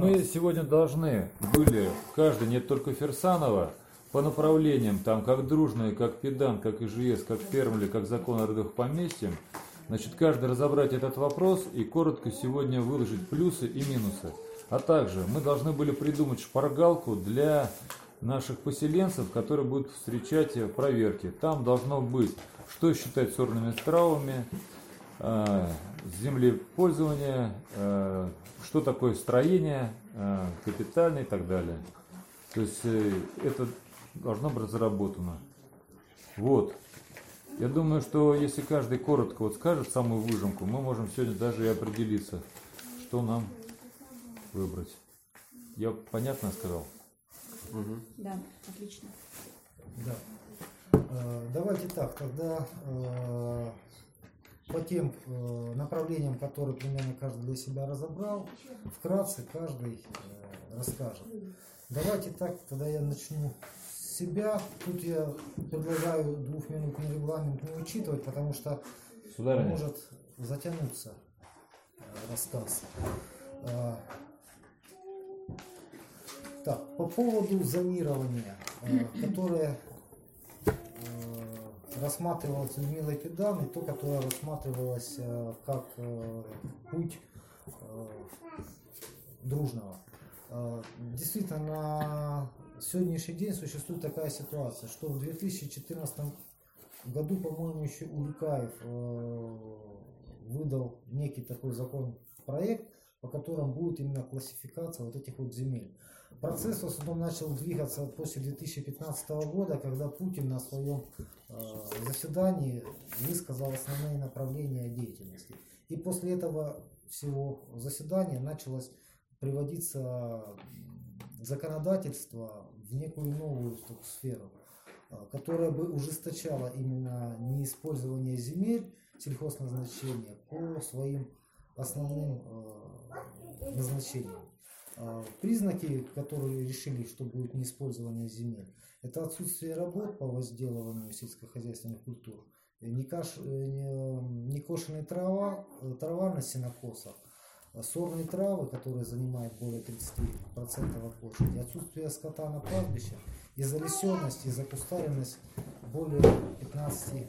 мы сегодня должны были, каждый, не только Фирсанова, по направлениям, там, как Дружная, как Педан, как ИЖС, как Фермли, как закон о родовых поместьях, значит, каждый разобрать этот вопрос и коротко сегодня выложить плюсы и минусы. А также мы должны были придумать шпаргалку для наших поселенцев, которые будут встречать проверки. Там должно быть, что считать сорными травами, землепользование, что такое строение, капитальное и так далее. То есть это должно быть разработано. Вот. Я думаю, что если каждый коротко вот скажет самую выжимку, мы можем сегодня даже и определиться, что нам выбрать. Я понятно сказал? Угу. Да, отлично. Да. Давайте так, тогда по тем направлениям, которые примерно каждый для себя разобрал, вкратце каждый расскажет. Давайте так, тогда я начну с себя. Тут я предлагаю двухминутный регламент не учитывать, потому что может затянуться рассказ. Так, по поводу зонирования, которое рассматривалось Людмилой Педан, и то, которое рассматривалось как путь Дружного. Действительно, на сегодняшний день существует такая ситуация, что в 2014 году, по-моему, еще Улюкаев выдал некий такой законопроект, по которому будет именно классификация вот этих вот земель. Процесс в основном начал двигаться после 2015 года, когда Путин на своем заседании высказал основные направления деятельности. И после этого всего заседания началось приводиться законодательство в некую новую сферу, которая бы ужесточала именно неиспользование земель сельхозназначения по своим основным назначениям. Признаки, которые решили, что будет неиспользование земель, это отсутствие работ по возделыванию сельскохозяйственных культур, некошенная трава на сенокосах, сорные травы, которые занимают более 30% от площади, отсутствие скота на пастбищах и залесенность, и закустаренность более 15%.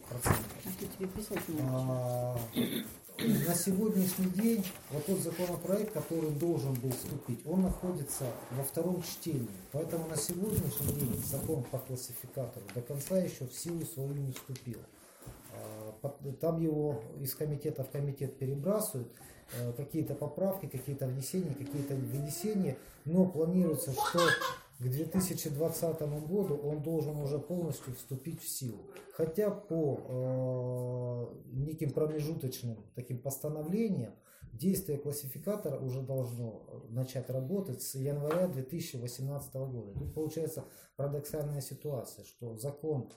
На сегодняшний день вот тот законопроект, который должен был вступить, он находится во втором чтении. Поэтому на сегодняшний день закон по классификатору до конца еще в силу свою не вступил. Там его из комитета в комитет перебрасывают, какие-то поправки, какие-то внесения, какие-то вынесения, но планируется, что к 2020 году он должен уже полностью вступить в силу. Хотя по неким промежуточным таким постановлениям действие классификатора уже должно начать работать с января 2018 года. Тут получается парадоксальная ситуация, что закон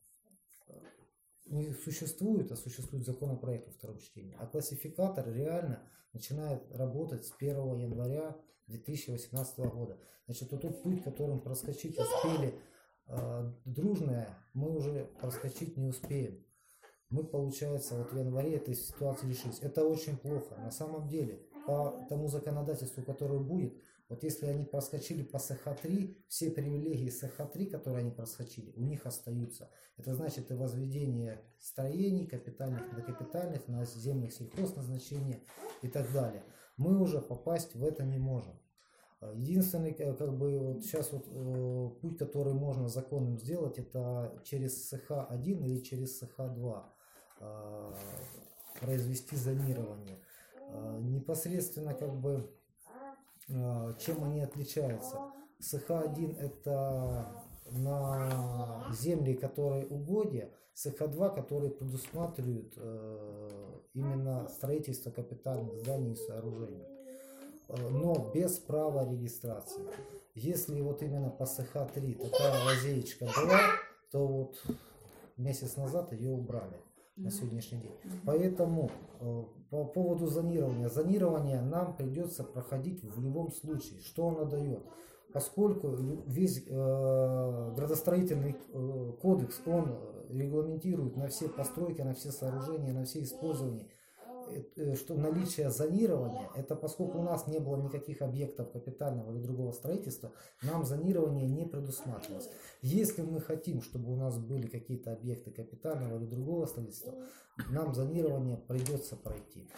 не существует, а существует законопроект во втором чтении. А классификатор реально начинает работать с 1 января 2018 года. Значит, вот тот путь, которым проскочить успели Дружное, мы уже проскочить не успеем. Мы, получается, вот в январе этой ситуации лишились. Это очень плохо. На самом деле, по тому законодательству, которое будет, вот если они проскочили по СХ-3, все привилегии СХ-3, которые они проскочили, у них остаются. Это значит и возведение строений, капитальных, недокапитальных, наземных сельхозназначения и так далее. Мы уже попасть в это не можем. Единственный, как бы, вот сейчас вот, путь, который можно законным сделать, это через СХ-1 или через СХ-2 произвести зонирование. Непосредственно, как бы, чем они отличаются? СХ-1 это на земли, которые угодья, СХ-2, которые предусматривают именно строительство капитальных зданий и сооружений, но без права регистрации. Если вот именно по СХ-3 такая лазеечка была, то вот месяц назад ее убрали на сегодняшний день. Поэтому по поводу зонирования. Зонирование нам придется проходить в любом случае. Что оно дает? Поскольку весь градостроительный кодекс, он регламентирует на все постройки, на все сооружения, на все использования что наличие зонирования, это поскольку у нас не было никаких объектов капитального или другого строительства, нам зонирование не предусматривалось. Если мы хотим, чтобы у нас были какие-то объекты капитального или другого строительства, нам зонирование придется пройти.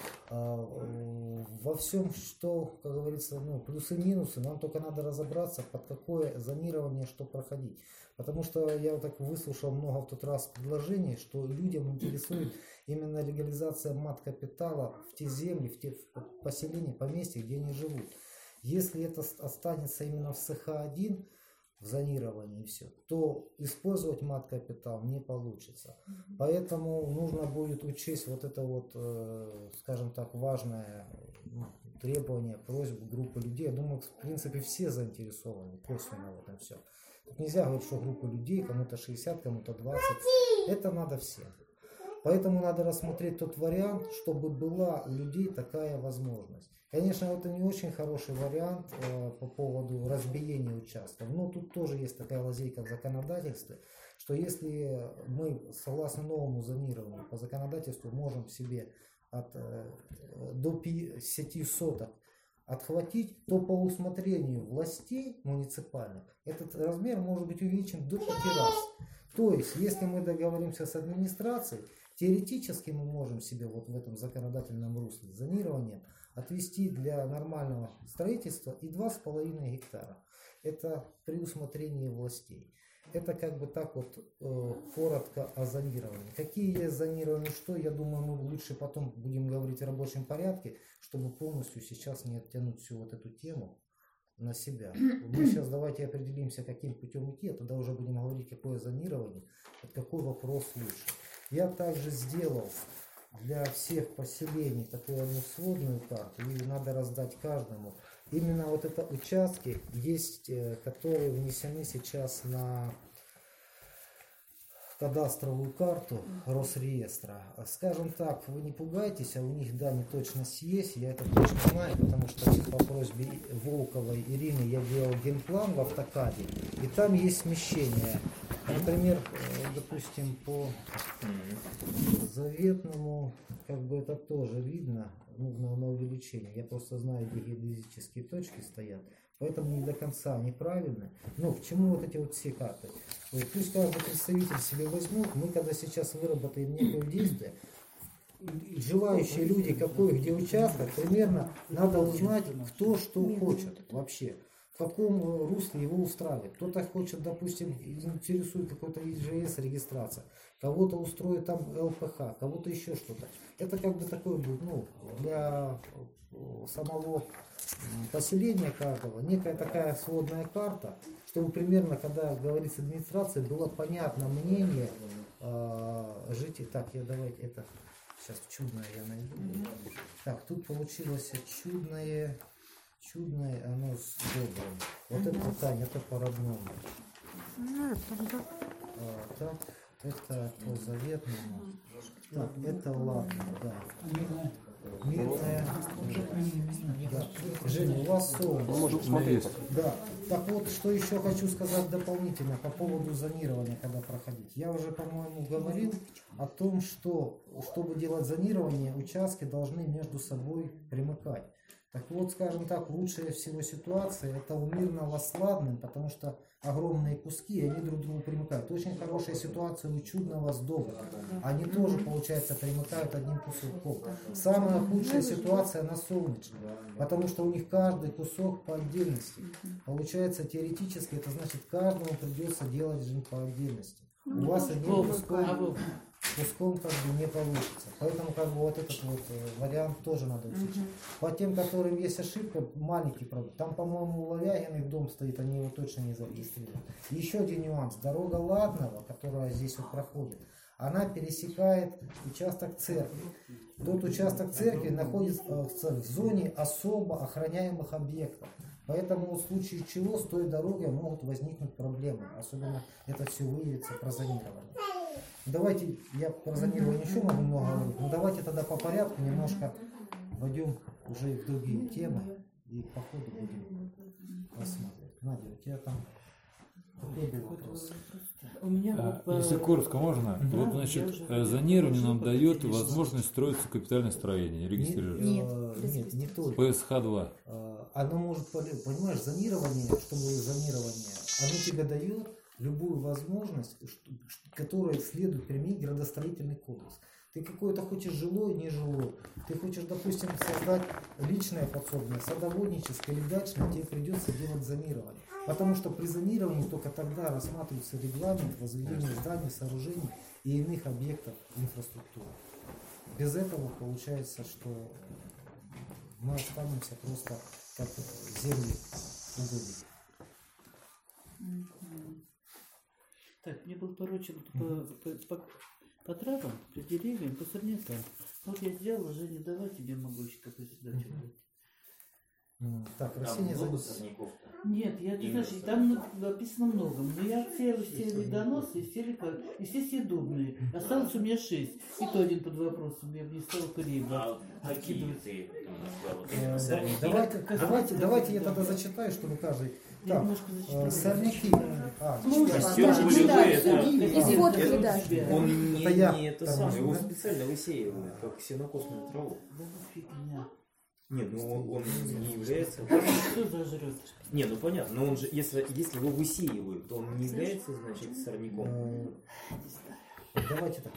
Во всем, что, как говорится, плюсы и минусы, нам только надо разобраться, под какое зонирование что проходить. Потому что я вот так выслушал много в тот раз предложений, что людям интересует именно легализация мат-капитала в те земли, в те поселения, поместья, где они живут. Если это останется именно в СХ-1, в зонировании и все, то использовать мат-капитал не получится. Поэтому нужно будет учесть вот это вот, скажем так, важное требование, просьбу группы людей. Я думаю, в принципе, все заинтересованы косвенно в этом все. Тут нельзя говорить, что группа людей, кому-то 60, кому-то 20. Это надо всем. Поэтому надо рассмотреть тот вариант, чтобы была у людей такая возможность. Конечно, это не очень хороший вариант по поводу разбиения участков. Но тут тоже есть такая лазейка в законодательстве, что если мы, согласно новому зонированию, по законодательству можем себе до 50 соток отхватить, то по усмотрению властей муниципальных этот размер может быть увеличен до 5 раз. То есть, если мы договоримся с администрацией, теоретически мы можем себе вот в этом законодательном русле зонирования отвести для нормального строительства и 2,5 гектара. Это при усмотрении властей. Это как бы так вот коротко о зонировании. Какие есть зонирования, что, я думаю, мы лучше потом будем говорить в рабочем порядке, чтобы полностью сейчас не оттянуть всю вот эту тему на себя. Мы сейчас давайте определимся, каким путем идти, а тогда уже будем говорить, какое зонирование, какой вопрос лучше. Я также сделал для всех поселений такую одну сводную карту, и надо раздать каждому. Именно вот это участки есть, которые внесены сейчас на кадастровую карту Росреестра. Скажем так, вы не пугайтесь, а у них, да, неточность есть, я это точно знаю, потому что по просьбе Волковой Ирины я делал генплан в автокаде, и там есть смещение. Например, допустим, по заветному, как бы это тоже видно, нужно на увеличение. Я просто знаю, где геодезические точки стоят, поэтому не до конца неправильно. Но к чему вот эти вот все карты? Пусть каждый представитель себе возьмут, мы когда сейчас выработаем некое действие, желающие люди, какой где участок, примерно надо узнать, кто что хочет вообще. В каком русле его устраивает. Кто-то хочет, допустим, интересует какой-то ИЖС регистрация, кого-то устроит там ЛПХ, кого-то еще что-то. Это как бы такое будет, для самого поселения каждого, некая такая сводная карта, чтобы примерно, когда говорится администрация, было понятно мнение жителей. Так, давайте это сейчас чудное я найду. Так, тут получилось чудное, оно с добрым. Вот это, Таня, это по-родному. Так, это по заветному. Так, это ладно, да. Мирная. Да. Женя, у вас солнце. Да. Так вот, что еще хочу сказать дополнительно по поводу зонирования, когда проходить. Я уже, по-моему, говорил о том, что, чтобы делать зонирование, участки должны между собой примыкать. Так вот, скажем так, лучшая всего ситуация это у Мирного с Ладным, потому что огромные куски, они друг к другу примыкают. Очень хорошая ситуация у Чудного с Добрым. Они тоже, получается, примыкают одним кусочком. Самая худшая ситуация на Солнечном, потому что у них каждый кусок по отдельности. Получается, теоретически, это значит, каждому придется делать жизнь по отдельности. У вас одним куском как бы не получится. Поэтому как бы вот этот вот вариант тоже надо учить. По тем, которым есть ошибка, маленький проблем. Там, по-моему, у Ловягиных дом стоит, они его точно не зарегистрировали. Еще один нюанс. Дорога Ладного, которая здесь вот проходит, она пересекает участок церкви. Тот участок церкви находится в зоне особо охраняемых объектов. Поэтому в случае чего с той дорогой могут возникнуть проблемы. Особенно это все выявится про зонирование. Давайте, я про зонирование еще могу много говорить, но давайте тогда по порядку немножко войдем уже в другие темы и по ходу будем рассматривать. Надя, у тебя там какой был вопрос? У меня Если коротко можно, Да, вот, значит, я уже- зонирование нам уже дает поделилась. возможность строиться капитальное строение, регистрировать. Нет, не только. ПСХ-2. Оно может, понимаешь, зонирование, чтобы зонирование, оно тебе дает любую возможность, которой следует применить градостроительный кодекс. Ты какое-то хочешь жилое, не жилое. Ты хочешь, допустим, создать личное подсобное, садоводническое или дачное, тебе придется делать зонирование. Потому что при зонировании только тогда рассматривается регламент возведения зданий, сооружений и иных объектов инфраструктуры. Без этого получается, что мы останемся просто как земли угодники. Так, мне был поручен по травам, по деревьям, по сорнякам. Вот я сделала, Женя, давай тебе могу еще какой сюда что-то. Так, Там растения много зависят. сорняков-то? Нет, ты Именно знаешь, там написано много. Но я отсеяла все видоносы и все съедобные. Осталось у меня 6. И то один под вопросом. Я бы не стала рыбу А какие откидывать. ты там назвала? Вот именно сорняки? Давайте я тогда зачитаю, чтобы каждый. Я Так, немножко зачитала. сорняки. Костер полевой, И фотки, да. Он Это я не это тормозжу, самое, его да? специально высеивают, как сенокосную траву. Да ну фигня. Нет, ну он не является... Что зажрет? Не, ну понятно, но он же, если его высеивают, то он не является, значит, сорняком. Давайте так.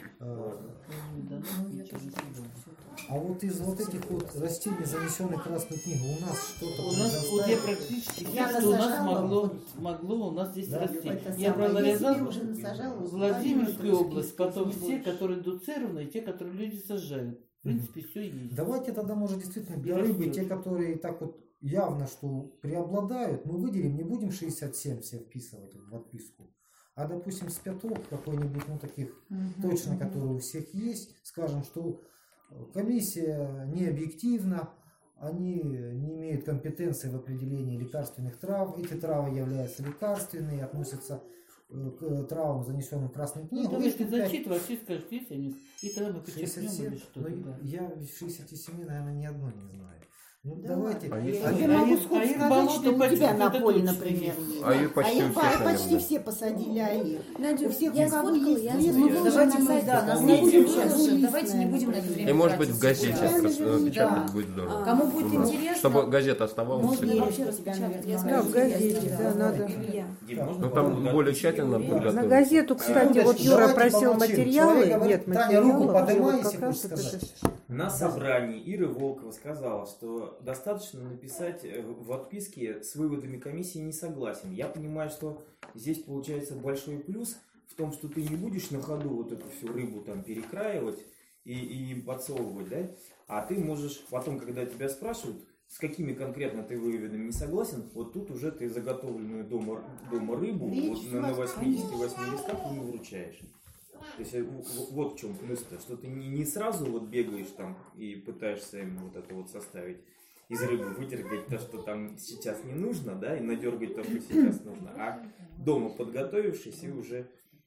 Да, ну, ничего не съедобно. А вот из вот этих вот растений, занесенных в Красную книгу, у нас что-то У нас вот я практически все, что у нас могло у нас здесь Да. расти. Это Я самое. прорезала Я себе уже насажала, Владимирскую успеваю область, это потом расписывать, все, больше. которые индуцированы, и те, которые люди сажают. В принципе, все есть. Давайте тогда, может, действительно для И рыбы, растет. те, которые так вот явно, что преобладают, мы выделим, не будем 67 все вписывать в отписку. А, допустим, с пяток какой-нибудь, ну, таких точно, которые у всех есть, скажем, что комиссия не объективна, они не имеют компетенции в определении лекарственных трав, эти травы являются лекарственные, относятся к травам, занесенным в Красную Ну, книгу. давай И ты что-то зачитывай, все скажешь, есть они, и тогда мы подчеркнем 67, или что-то. ну, Да. я из 67, наверное, ни одной не знаю. Ну, Да давайте. ладно. Они- Я они- тебе могу их сходу сказать, болотный что у тебя патент на это поле, точно например. есть. А их почти у всех, почти наверное. все посадили АИР. Надя, У всех, я у кого сфоткала, есть я лес, сфоткала. мы Давайте выложим на на сайте, сайт. на Мы сайте будем сейчас выложить, же. Давайте не наверное, будем на это время И может быть в тратить. газете Да. напечатать Да. будет здорово. Кому будет Ну, интересно, чтобы газета оставалась. можно всегда. вообще распечатать. Я Да, скажу, в газете, я да, надо. Илья. Дим, Так, можно Ну там попробовать? более тщательно надо На подготовиться. На газету, кстати, вот Секундочку, Юра давайте просил помолчим. материалы, Человек говорит, нет Таня, руку материалов, поднимай, вот если как раз хочешь это сказать. же- На собрании Ира Волкова сказала, что достаточно написать в отписке с выводами комиссии не согласен. Я понимаю, что здесь получается большой плюс в том, что ты не будешь на ходу вот эту всю рыбу там перекраивать и подсовывать, да? А ты можешь потом, когда тебя спрашивают, с какими конкретно ты выводами не согласен, вот тут уже ты заготовленную дома рыбу Речь вот на у вас, 88 листках и вручаешь. То есть вот в чем плюс-то, что ты не сразу вот бегаешь там и пытаешься им вот это вот составить из рыбы, вытергать то, что там сейчас не нужно, да, и надергать то, что сейчас нужно, а дома подготовившись и уже...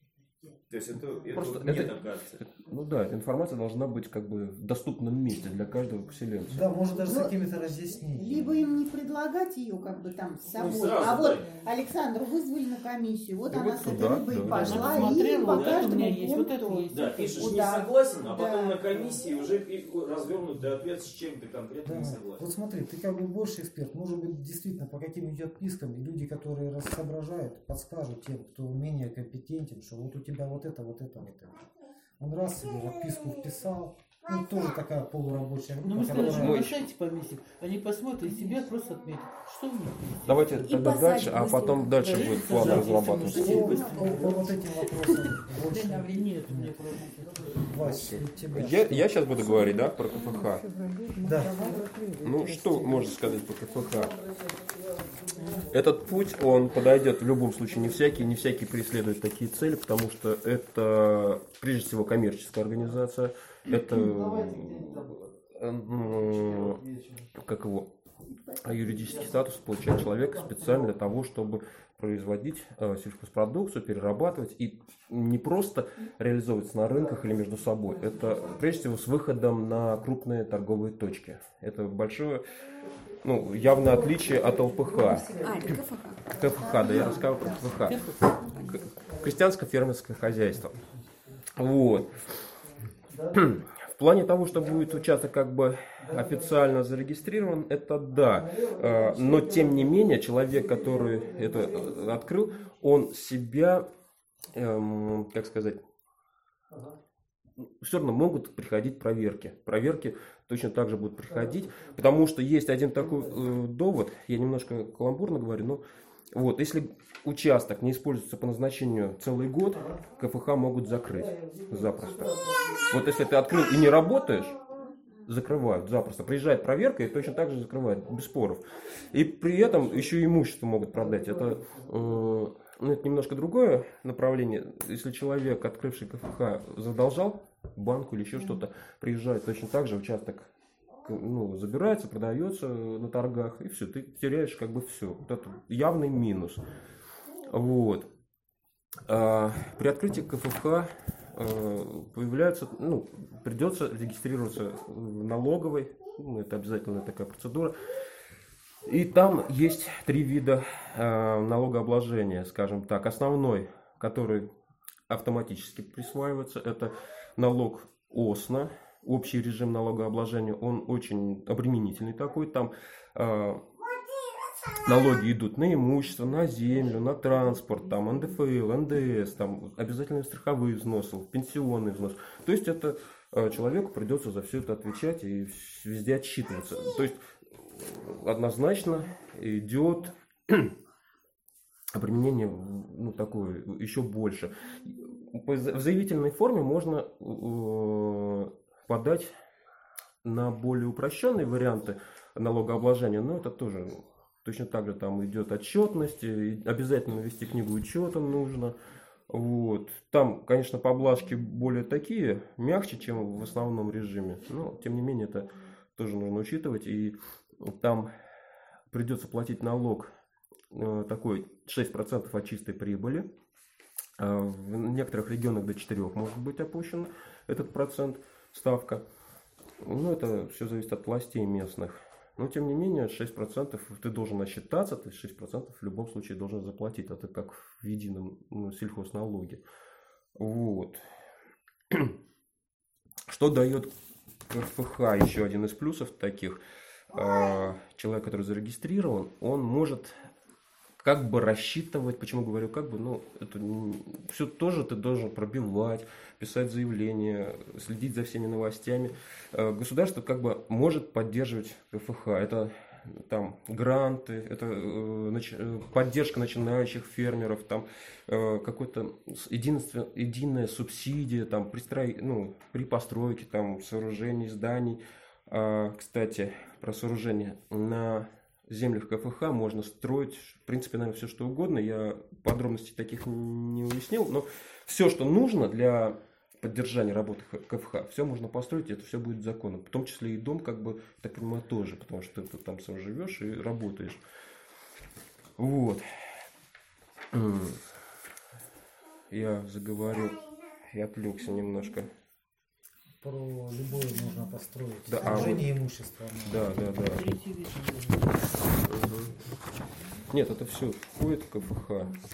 То есть это Просто мне это- так кажется. Ну да, эта информация должна быть как бы в доступном месте для каждого поселенца. Да, может даже с Ну, какими-то разъяснениями. Либо им не предлагать ее как бы там с собой, сразу, а вот да. Александру вызвали на комиссию, вот Да она вот с этой туда, рыбой да. пошла, Она и смотрела, по вот это у каждому меня есть, вот это пункту. есть. Да, пишешь Вот не да. согласен, а Да. потом на комиссии уже развернутый ответ, с чем ты конкретно Да. не согласен. Вот смотри, ты как бы больше эксперт. Может быть, действительно, по каким-нибудь отпискам люди, которые соображают, подскажут тем, кто менее компетентен, что вот у тебя вот это, вот это, вот это. Он раз себе в отписку вписал. Ну, тоже такая полурабочая группа, Ну, мы сказали, что которая... на сайте повесим. Они посмотрят и себя просто отметят. Что у них есть? Давайте И тогда посадим дальше, а быстренько. потом дальше Да, будет и план сажать, разрабатываться. если По вот этим вопросам больше. Нет, у меня просто... Вася, у тебя Я сейчас буду говорить, да, про КФХ. Да. Ну, что можно сказать по КФХ? Этот путь, он подойдет в любом случае, не всякий преследует такие цели, потому что это, прежде всего, коммерческая организация, это, как его, юридический статус получает человек специально для того, чтобы производить сельхозпродукцию, перерабатывать и не просто реализовываться на рынках или между собой. Это прежде всего с выходом на крупные торговые точки. Это большое, ну, явное отличие от ЛПХ. А, это КФХ. КФХ, да, я рассказал про КФХ. крестьянско-фермерское хозяйство. Вот. В плане того, что будет участок как бы официально зарегистрирован, это да. Но тем не менее, человек, который это открыл, он себя, как сказать, все равно могут приходить проверки. Проверки точно так же будут приходить, потому что есть один такой довод, я немножко каламбурно говорю, но вот, если участок не используется по назначению целый год, КФХ могут закрыть запросто. Вот если ты открыл и не работаешь, закрывают запросто. Приезжает проверка и точно так же закрывают, без споров. И при этом еще и имущество могут продать. Это немножко другое направление. Если человек, открывший КФХ, задолжал банку или еще что-то, приезжает точно так же, участок забирается, продается на торгах, и все, ты теряешь как бы все. Вот это явный минус. Вот. При открытии КФХ появляется, придется регистрироваться в налоговой, это обязательная такая процедура. И там есть 3 вида налогообложения, скажем так. Основной, который автоматически присваивается, это налог ОСНА, общий режим налогообложения. Он очень обременительный такой. Там налоги идут на имущество, на землю, на транспорт, там НДФЛ, НДС, там обязательные страховые взносы, пенсионный взнос. То есть это человеку придется за все это отвечать и везде отчитываться. То есть однозначно идет обременение такое еще больше. В заявительной форме можно подать на более упрощенные варианты налогообложения, но это тоже точно так же там идет отчетность, обязательно вести книгу учета нужно. Вот. Там, конечно, поблажки более такие, мягче, чем в основном режиме, но тем не менее это тоже нужно учитывать. И там придется платить налог такой 6% от чистой прибыли. В некоторых регионах до 4% может быть опущен этот процент, ставка. Это все зависит от властей местных. Но тем не менее 6% ты должен отсчитаться, то есть 6% в любом случае должен заплатить. Это как в едином сельхозналоге. Вот. Что дает КФХ? Еще один из плюсов таких. Человек, который зарегистрирован, он может как бы рассчитывать, почему говорю как бы, это все тоже ты должен пробивать, писать заявления, следить за всеми новостями. Государство как бы может поддерживать КФХ. Это там гранты, это поддержка начинающих фермеров, там какой-то единая субсидия там, при постройке там, сооружений, зданий. Кстати, про сооружение. На землях КФХ можно строить, в принципе, наверное, все что угодно. Я подробностей таких не уяснил, но все, что нужно для поддержания работы КФХ, все можно построить, и это все будет законно. В том числе и дом, как бы, так понимаю, тоже, потому что ты там сам живешь и работаешь. Вот. Я заговорил, я отвлекся немножко. Про любое можно построить. Да, Сложение имущества. Да. Нет, это все входит в КФХ.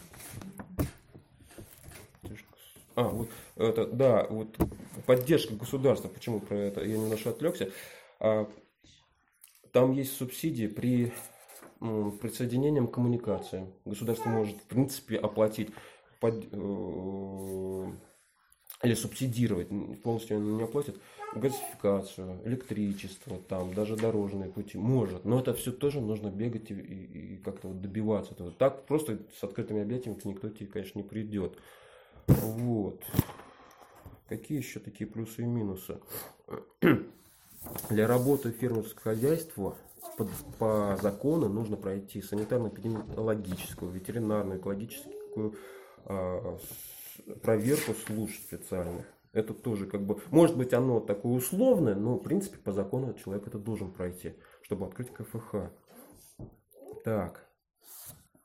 Вот поддержка государства. Почему про это? Я немножко отвлекся. Там есть субсидии при присоединении к коммуникациям. Государство может, в принципе, оплатить или субсидировать, полностью оно не оплатит, газификацию, электричество, там, даже дорожные пути. Может, но это все тоже нужно бегать и как-то добиваться этого. Так просто с открытыми объятиями никто тебе, конечно, не придет. Вот. Какие еще такие плюсы и минусы? Для работы фермерского хозяйства по закону нужно пройти санитарно-эпидемиологическую, ветеринарную, экологическую проверку служб специальных. Это тоже как бы, может быть, оно такое условное, но в принципе по закону человек это должен пройти, чтобы открыть КФХ. Так.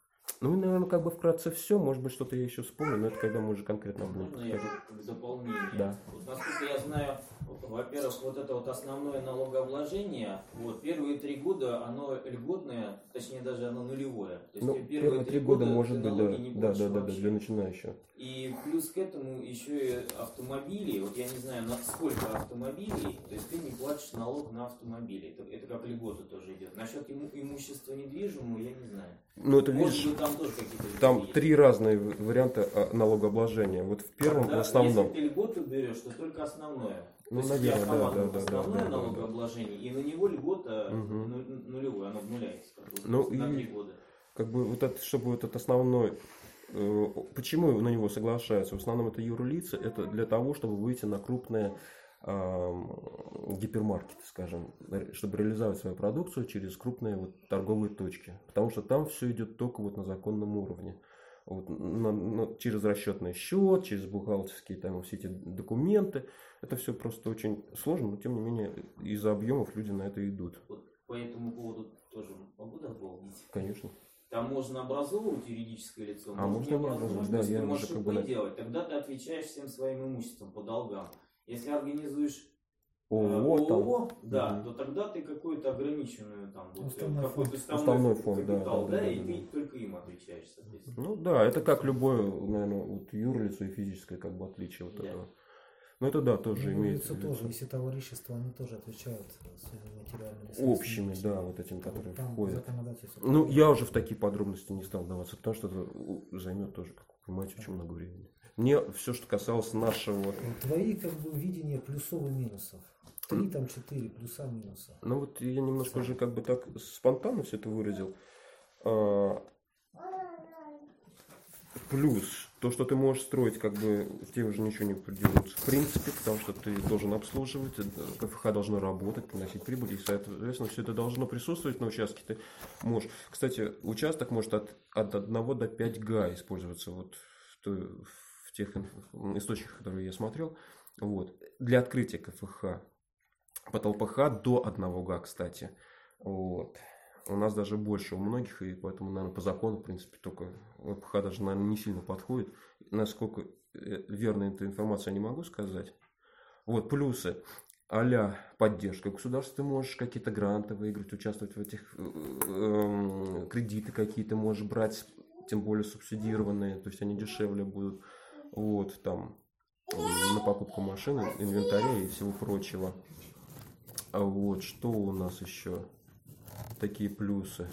Ну, и, наверное, как бы вкратце все. Может быть, что-то я еще вспомню, но это когда мы уже конкретно будем Можно я подходить. как дополнение? Да. Вот, насколько я знаю, во-первых, вот это вот основное налогообложение, вот, первые 3 года оно льготное, точнее даже оно нулевое. То есть Ну, первые 3 года может быть, да, для начинающего. И плюс к этому еще и автомобили, вот я не знаю, на сколько автомобилей, то есть ты не платишь налог на автомобили, это как льгота тоже идет. Насчет имущества недвижимого я не знаю. Ну, это Может видишь, быть, там тоже какие-то льготы там есть. 3 разные варианта налогообложения. Вот в первом, Да, в основном. если ты льготу берешь, то только основное. Ну, То есть наверное, у тебя автоматом да, основное да. налогообложение, и на него льгота Мгм. нулевое, оно обнуляется как бы, Ну, на и 3 года. как бы вот это, чтобы вот этот основной, почему на него соглашаются? В основном это юрлица, это для того, чтобы выйти на крупные гипермаркеты, скажем, чтобы реализовать свою продукцию через крупные вот торговые точки, потому что там все идет только вот на законном уровне. Вот, через расчетный счет, через бухгалтерские там все эти документы. Это все просто очень сложно, но тем не менее из-за объемов люди на это идут. Вот по этому поводу тоже могу дополнить. Конечно. Там можно образовывать юридическое лицо, А можно не образовывать, да, я ты можешь уже как ИП бы делать, тогда ты отвечаешь всем своим имуществом по долгам. Если организуешь ООО, там. ООО, да, Мгм. то тогда ты какую-то ограниченную там вот, Уставной какой-то Уставной фонд, да, капитал, да, и да. ты только им отвечаешь, соответственно. Ну да, это как любое, наверное, вот юрлицо и физическое как бы отличие вот Да. этого. Но это да, тоже Ну, имеет лицо тоже, если товарищество, они тоже отвечают своими материальными общими, да, вот этим, которые Там входят. законодательство. Ну, я уже в такие подробности не стал даваться, потому что это займет тоже, как вы понимаете, очень много времени. Мне все, что касалось нашего... Твои как бы видения плюсов и минусов. 3, там 4 плюса, минуса. Ну вот я немножко уже как бы так спонтанно все это выразил. Плюс, то, что ты можешь строить, как бы тебе уже ничего не придется. В принципе, потому что ты должен обслуживать, КФХ должно работать, приносить прибыль, и, соответственно, все это должно присутствовать на участке. Ты можешь. Кстати, участок может от 1 до 5 га использоваться вот в тех источниках, которые я смотрел. Вот. Для открытия КФХ. Под ЛПХ до 1 га, кстати. Вот. У нас даже больше у многих, и поэтому, наверное, по закону, в принципе, только ЛПХ даже, наверное, не сильно подходит. Насколько верна эта информация, я не могу сказать. Вот, плюсы. А-ля поддержка государства, ты можешь какие-то гранты выиграть, участвовать в этих кредиты какие-то можешь брать, тем более субсидированные, то есть они дешевле будут. Вот, там, на покупку машины, инвентаря и всего прочего. А вот, что у нас еще? Такие плюсы.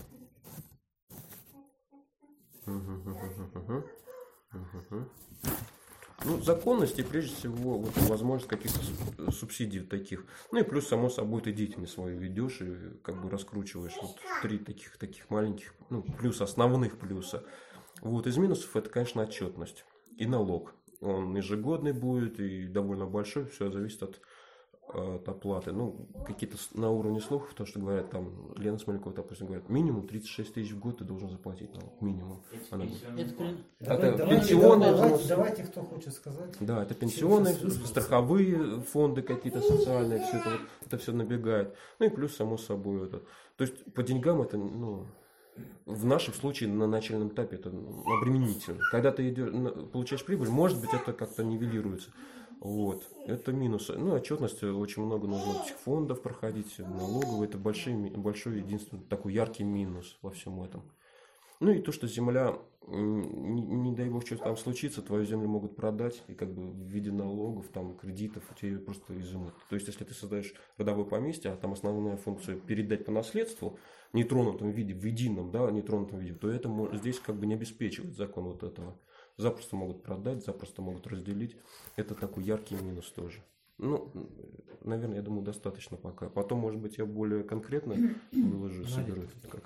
Ну, законность и прежде всего вот, возможность каких-то субсидий таких. Ну и плюс, само собой, ты деятельность свою ведешь и как бы раскручиваешь. Вот 3 таких маленьких, ну, плюс, основных плюса. Вот, из минусов это, конечно, отчетность и налог. Он ежегодный будет и довольно большой, все зависит от оплаты. Ну, какие-то на уровне слухов, то, что говорят, там, Лена Смолякова, допустим, говорит, минимум 36 тысяч в год ты должен заплатить налог. Минимум. Она... Это пенсионные взносы. Давайте, кто хочет сказать. Да, это пенсионные, страховые фонды какие-то социальные, все это все набегает. Ну и плюс, само собой, это. То есть по деньгам это, ну, в нашем случае на начальном этапе это обременительно. Когда ты получаешь прибыль, может быть, это как-то нивелируется. Вот, это минусы. Ну, отчетность, очень много нужно этих фондов проходить, налоговые, это большой, единственный такой яркий минус во всем этом. Ну и то, что земля, не дай бог, что-то там случится, твою землю могут продать, и как бы в виде налогов, там, кредитов, тебе просто изымут. То есть, если ты создаешь родовое поместье, а там основная функция передать по наследству, в нетронутом виде, в едином, да, нетронутом виде, то это здесь как бы не обеспечивает закон вот этого. Запросто могут продать, запросто могут разделить. Это такой яркий минус тоже. Ну, наверное, я думаю, достаточно пока. Потом, может быть, я более конкретно выложу, соберу это как.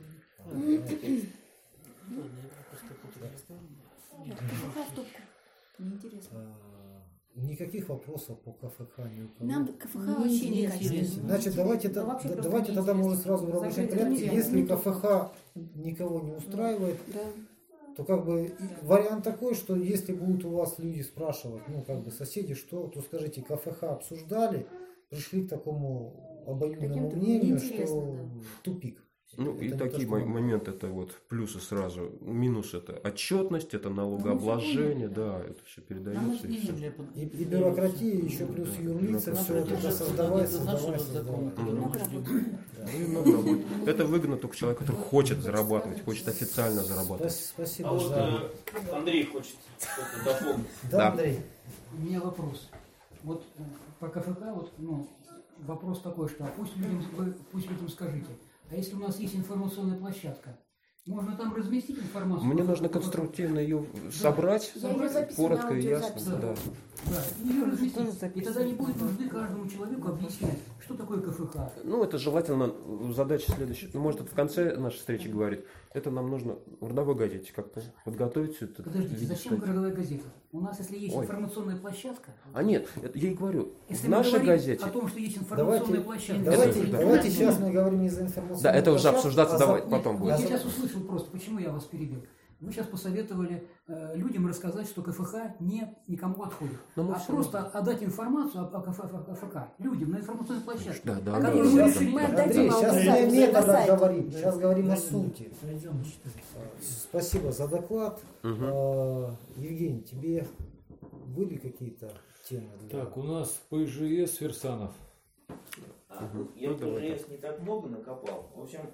Неинтересно. Никаких вопросов по КФХ не у кого. Нам КФХ вообще не интересно. Значит, давайте тогда мы уже сразу в рабочем порядке. Если КФХ никого не устраивает, то как бы вариант такой, что если будут у вас люди спрашивать, ну как бы соседи, что, то скажите, КФХ обсуждали, пришли к такому обоюдному мнению, что тупик. Ну Это и не такие то, что мы- моменты, это вот плюсы сразу. Минус это отчетность, это налогообложение, да, это все Нам передается. И всё. изменили И бюрократия, еще плюс юрлицы, все это Нам создавать, из нашего создавать. закона. Много работы. Ну, и много работы. Это выгодно только человеку, который хочет зарабатывать, хочет официально зарабатывать. Спасибо А вот за... Андрей хочет что-то дополнить. Да, Да. Андрей? У меня вопрос. Вот по КФК вот, вопрос такой, что пусть людям скажите, а если у нас есть информационная площадка, можно там разместить информацию? Мне нужно конструктивно ее собрать, Я ее записываю коротко на и аудиозапись. ясно. Да. Да, ее разместить. И тогда не будет нужды каждому человеку объяснять, что такое КФК. Ну, это желательно задача следующая. Ну, может, это в конце нашей встречи говорит. Это нам нужно в родовой газете как-то подготовить все это. в Подождите, виде зачем статьи. городовая газета? У нас, если есть Ой. информационная площадка, А нет, это я и говорю, если в мы нашей говорим газете. о том, что есть информационная Давайте, площадка, давайте, да. давайте сейчас мы говорим не за информационную Да, это уже площадку, обсуждаться а за- давай потом Вот будет. я сейчас услышал просто, почему я вас перебил. Вы сейчас посоветовали людям рассказать, что КФК никому отходит. Но мы А всё просто отдать информацию о КФК людям на информационной площадке. Да, да, Андрей, да. мы Сейчас, решили, мы Андрей, отдадим сейчас не о аудиозапись на методах сайт. говорим, сейчас говорим о сути. Пройдем, читаем. Спасибо за доклад. Мгм. Евгений, тебе были какие-то темы? Так, у нас по ИЖС Фирсанов. Я Ну, в давай ИЖС не так много накопал. В общем,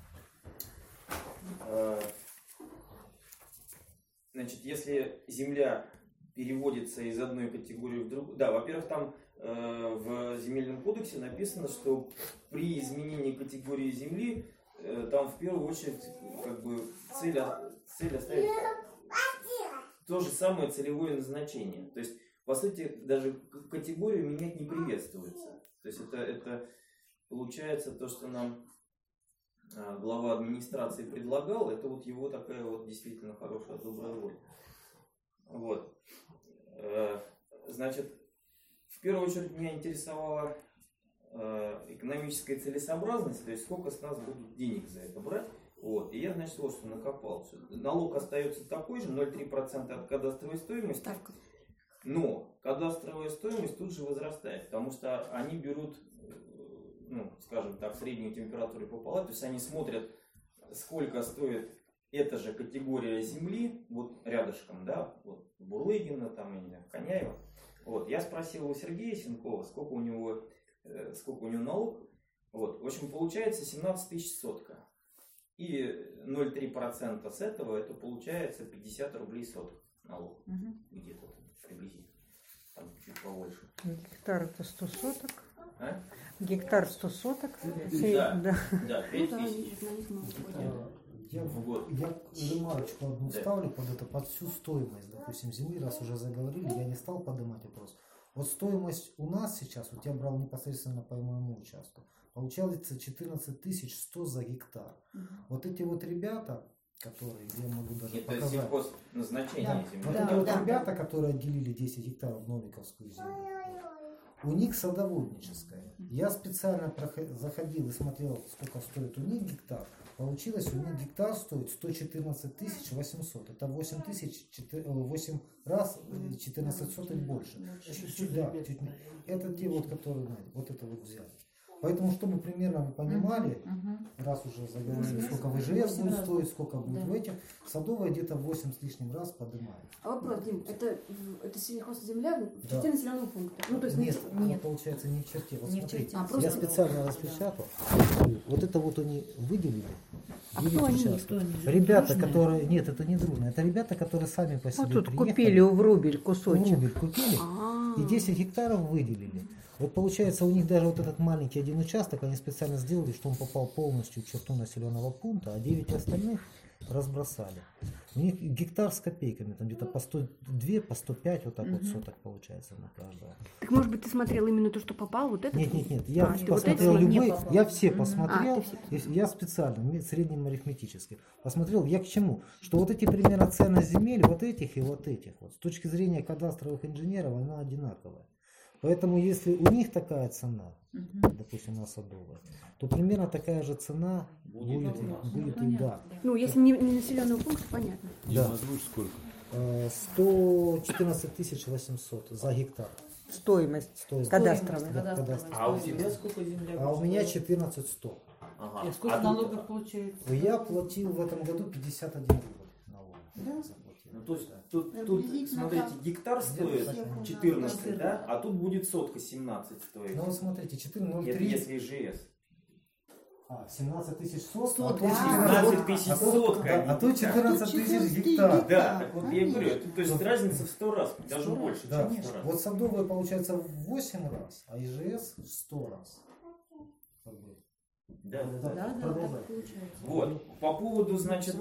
значит, если земля переводится из одной категории в другую, да, во-первых, там в земельном кодексе написано, что при изменении категории земли там в первую очередь как бы цель оставить то же самое целевое назначение. То есть, по сути, даже категорию менять не приветствуется. То есть это получается то, что нам глава администрации предлагал, это вот его такая вот действительно хорошая, добрая воля. Вот. Значит, в первую очередь меня интересовала экономическая целесообразность, то есть сколько с нас будут денег за это брать. Вот. И я, значит, вот что накопал. Налог остается такой же, 0,3% от кадастровой стоимости. Ставка. Но кадастровая стоимость тут же возрастает, потому что они берут, ну, скажем так, среднюю температуру по палате, то есть они смотрят, сколько стоит эта же категория земли, вот рядышком, да, вот Бурлыгина, там, я не знаю, Коняева. Вот, я спросил у Сергея Сенкова, сколько у него налог. Вот, в общем, получается 17 тысяч сотка. И 0,3% с этого, это получается 50 рублей сотка налог. Где-то приблизительно. Там чуть побольше. Гектар это 100 соток. А? Гектар 100 соток. Да, Да. да, Ну 5 да, они тысяч. журнализм уходят. Вот. Я ремарочку одну Да. ставлю под это, под всю стоимость, допустим, земли, раз уже заговорили, я не стал поднимать вопрос. Вот стоимость у нас сейчас, вот я брал непосредственно по моему участку, получается 14 100 за гектар. Вот эти вот ребята, которые, я могу даже Это показать. сельхозназначение земли. Вот Да, эти вот да. ребята, которые отделили 10 гектаров Новиковскую землю, у них садоводническая. Я специально заходил и смотрел, сколько стоит у них гектар. Получилось, у них гектар стоит 114 800. Это 8 раз 14 соток больше. Чуть-чуть, да, чуть не- это те вот, которые, вот это вот взяли. Поэтому, чтобы примерно вы понимали, раз уже заговорили, сколько в ИЖС будет стоить, сколько будет в этих, садовая где-то 8 с лишним раз поднимает. А вопрос, Дим, это сельхозземля в Да. черте населенного пункта? Ну, то есть Нет, нет. это получается не в черте. Вот Не в смотрите, черте. А, просто- я специально распечатал. Вот это вот они выделили. А 9 кто они? участков. Кто они? Ребята, Дружные? которые... Нет, это не дружно. Это ребята, которые сами по себе Вот тут приехали. купили в рубль кусочек. Рубль купили А. и 10 гектаров выделили. Вот получается, у них даже вот этот маленький один участок, они специально сделали, что он попал полностью в черту населенного пункта, а 9 остальных разбросали. У них гектар с копейками, там где-то по 102, по 105 вот так вот соток получается на каждого. Так, может быть, ты смотрел именно то, что попал? Вот это? Нет, я ты вот посмотрел эти вот не любые, попал. я все А, посмотрел, ты все я специально, средним арифметически посмотрел, я к чему? Что вот эти примерно ценность земель, вот этих и вот этих, вот, с точки зрения кадастровых инженеров, она одинаковая. Поэтому если у них такая цена, допустим, на садовой, то примерно такая же цена будет и да. Ну, если не населенного пункта, понятно. Дима, Да. озвучь сколько? 114 800 за гектар. Стоимость Стоимость. кадастровая. Да, кадастровая. А у тебя сколько земля? А у меня 14 100. Ага. И сколько А тут- налогов получается? Я платил в этом году 51 рубль налога. Заплатил. Ну, то есть Да. тут, Приблизительно смотрите, так. гектар стоит Всех 14, да? А тут будет сотка 17 стоить. Ну вот смотрите, Это 4,03. если ЖС. 17 тысяч сот, Сот, а тут да. 17 тысяч а тут- сотка. да, а тут 14 тысяч гектар. Да, так вот я и говорю, то есть разница в 100 раз, даже больше, Да. чем в 100 раз. Вот садовые получается в 8 раз, а ИЖС в 100 раз. Как бы. Да. Продолжай. так получается. Вот, по поводу, значит,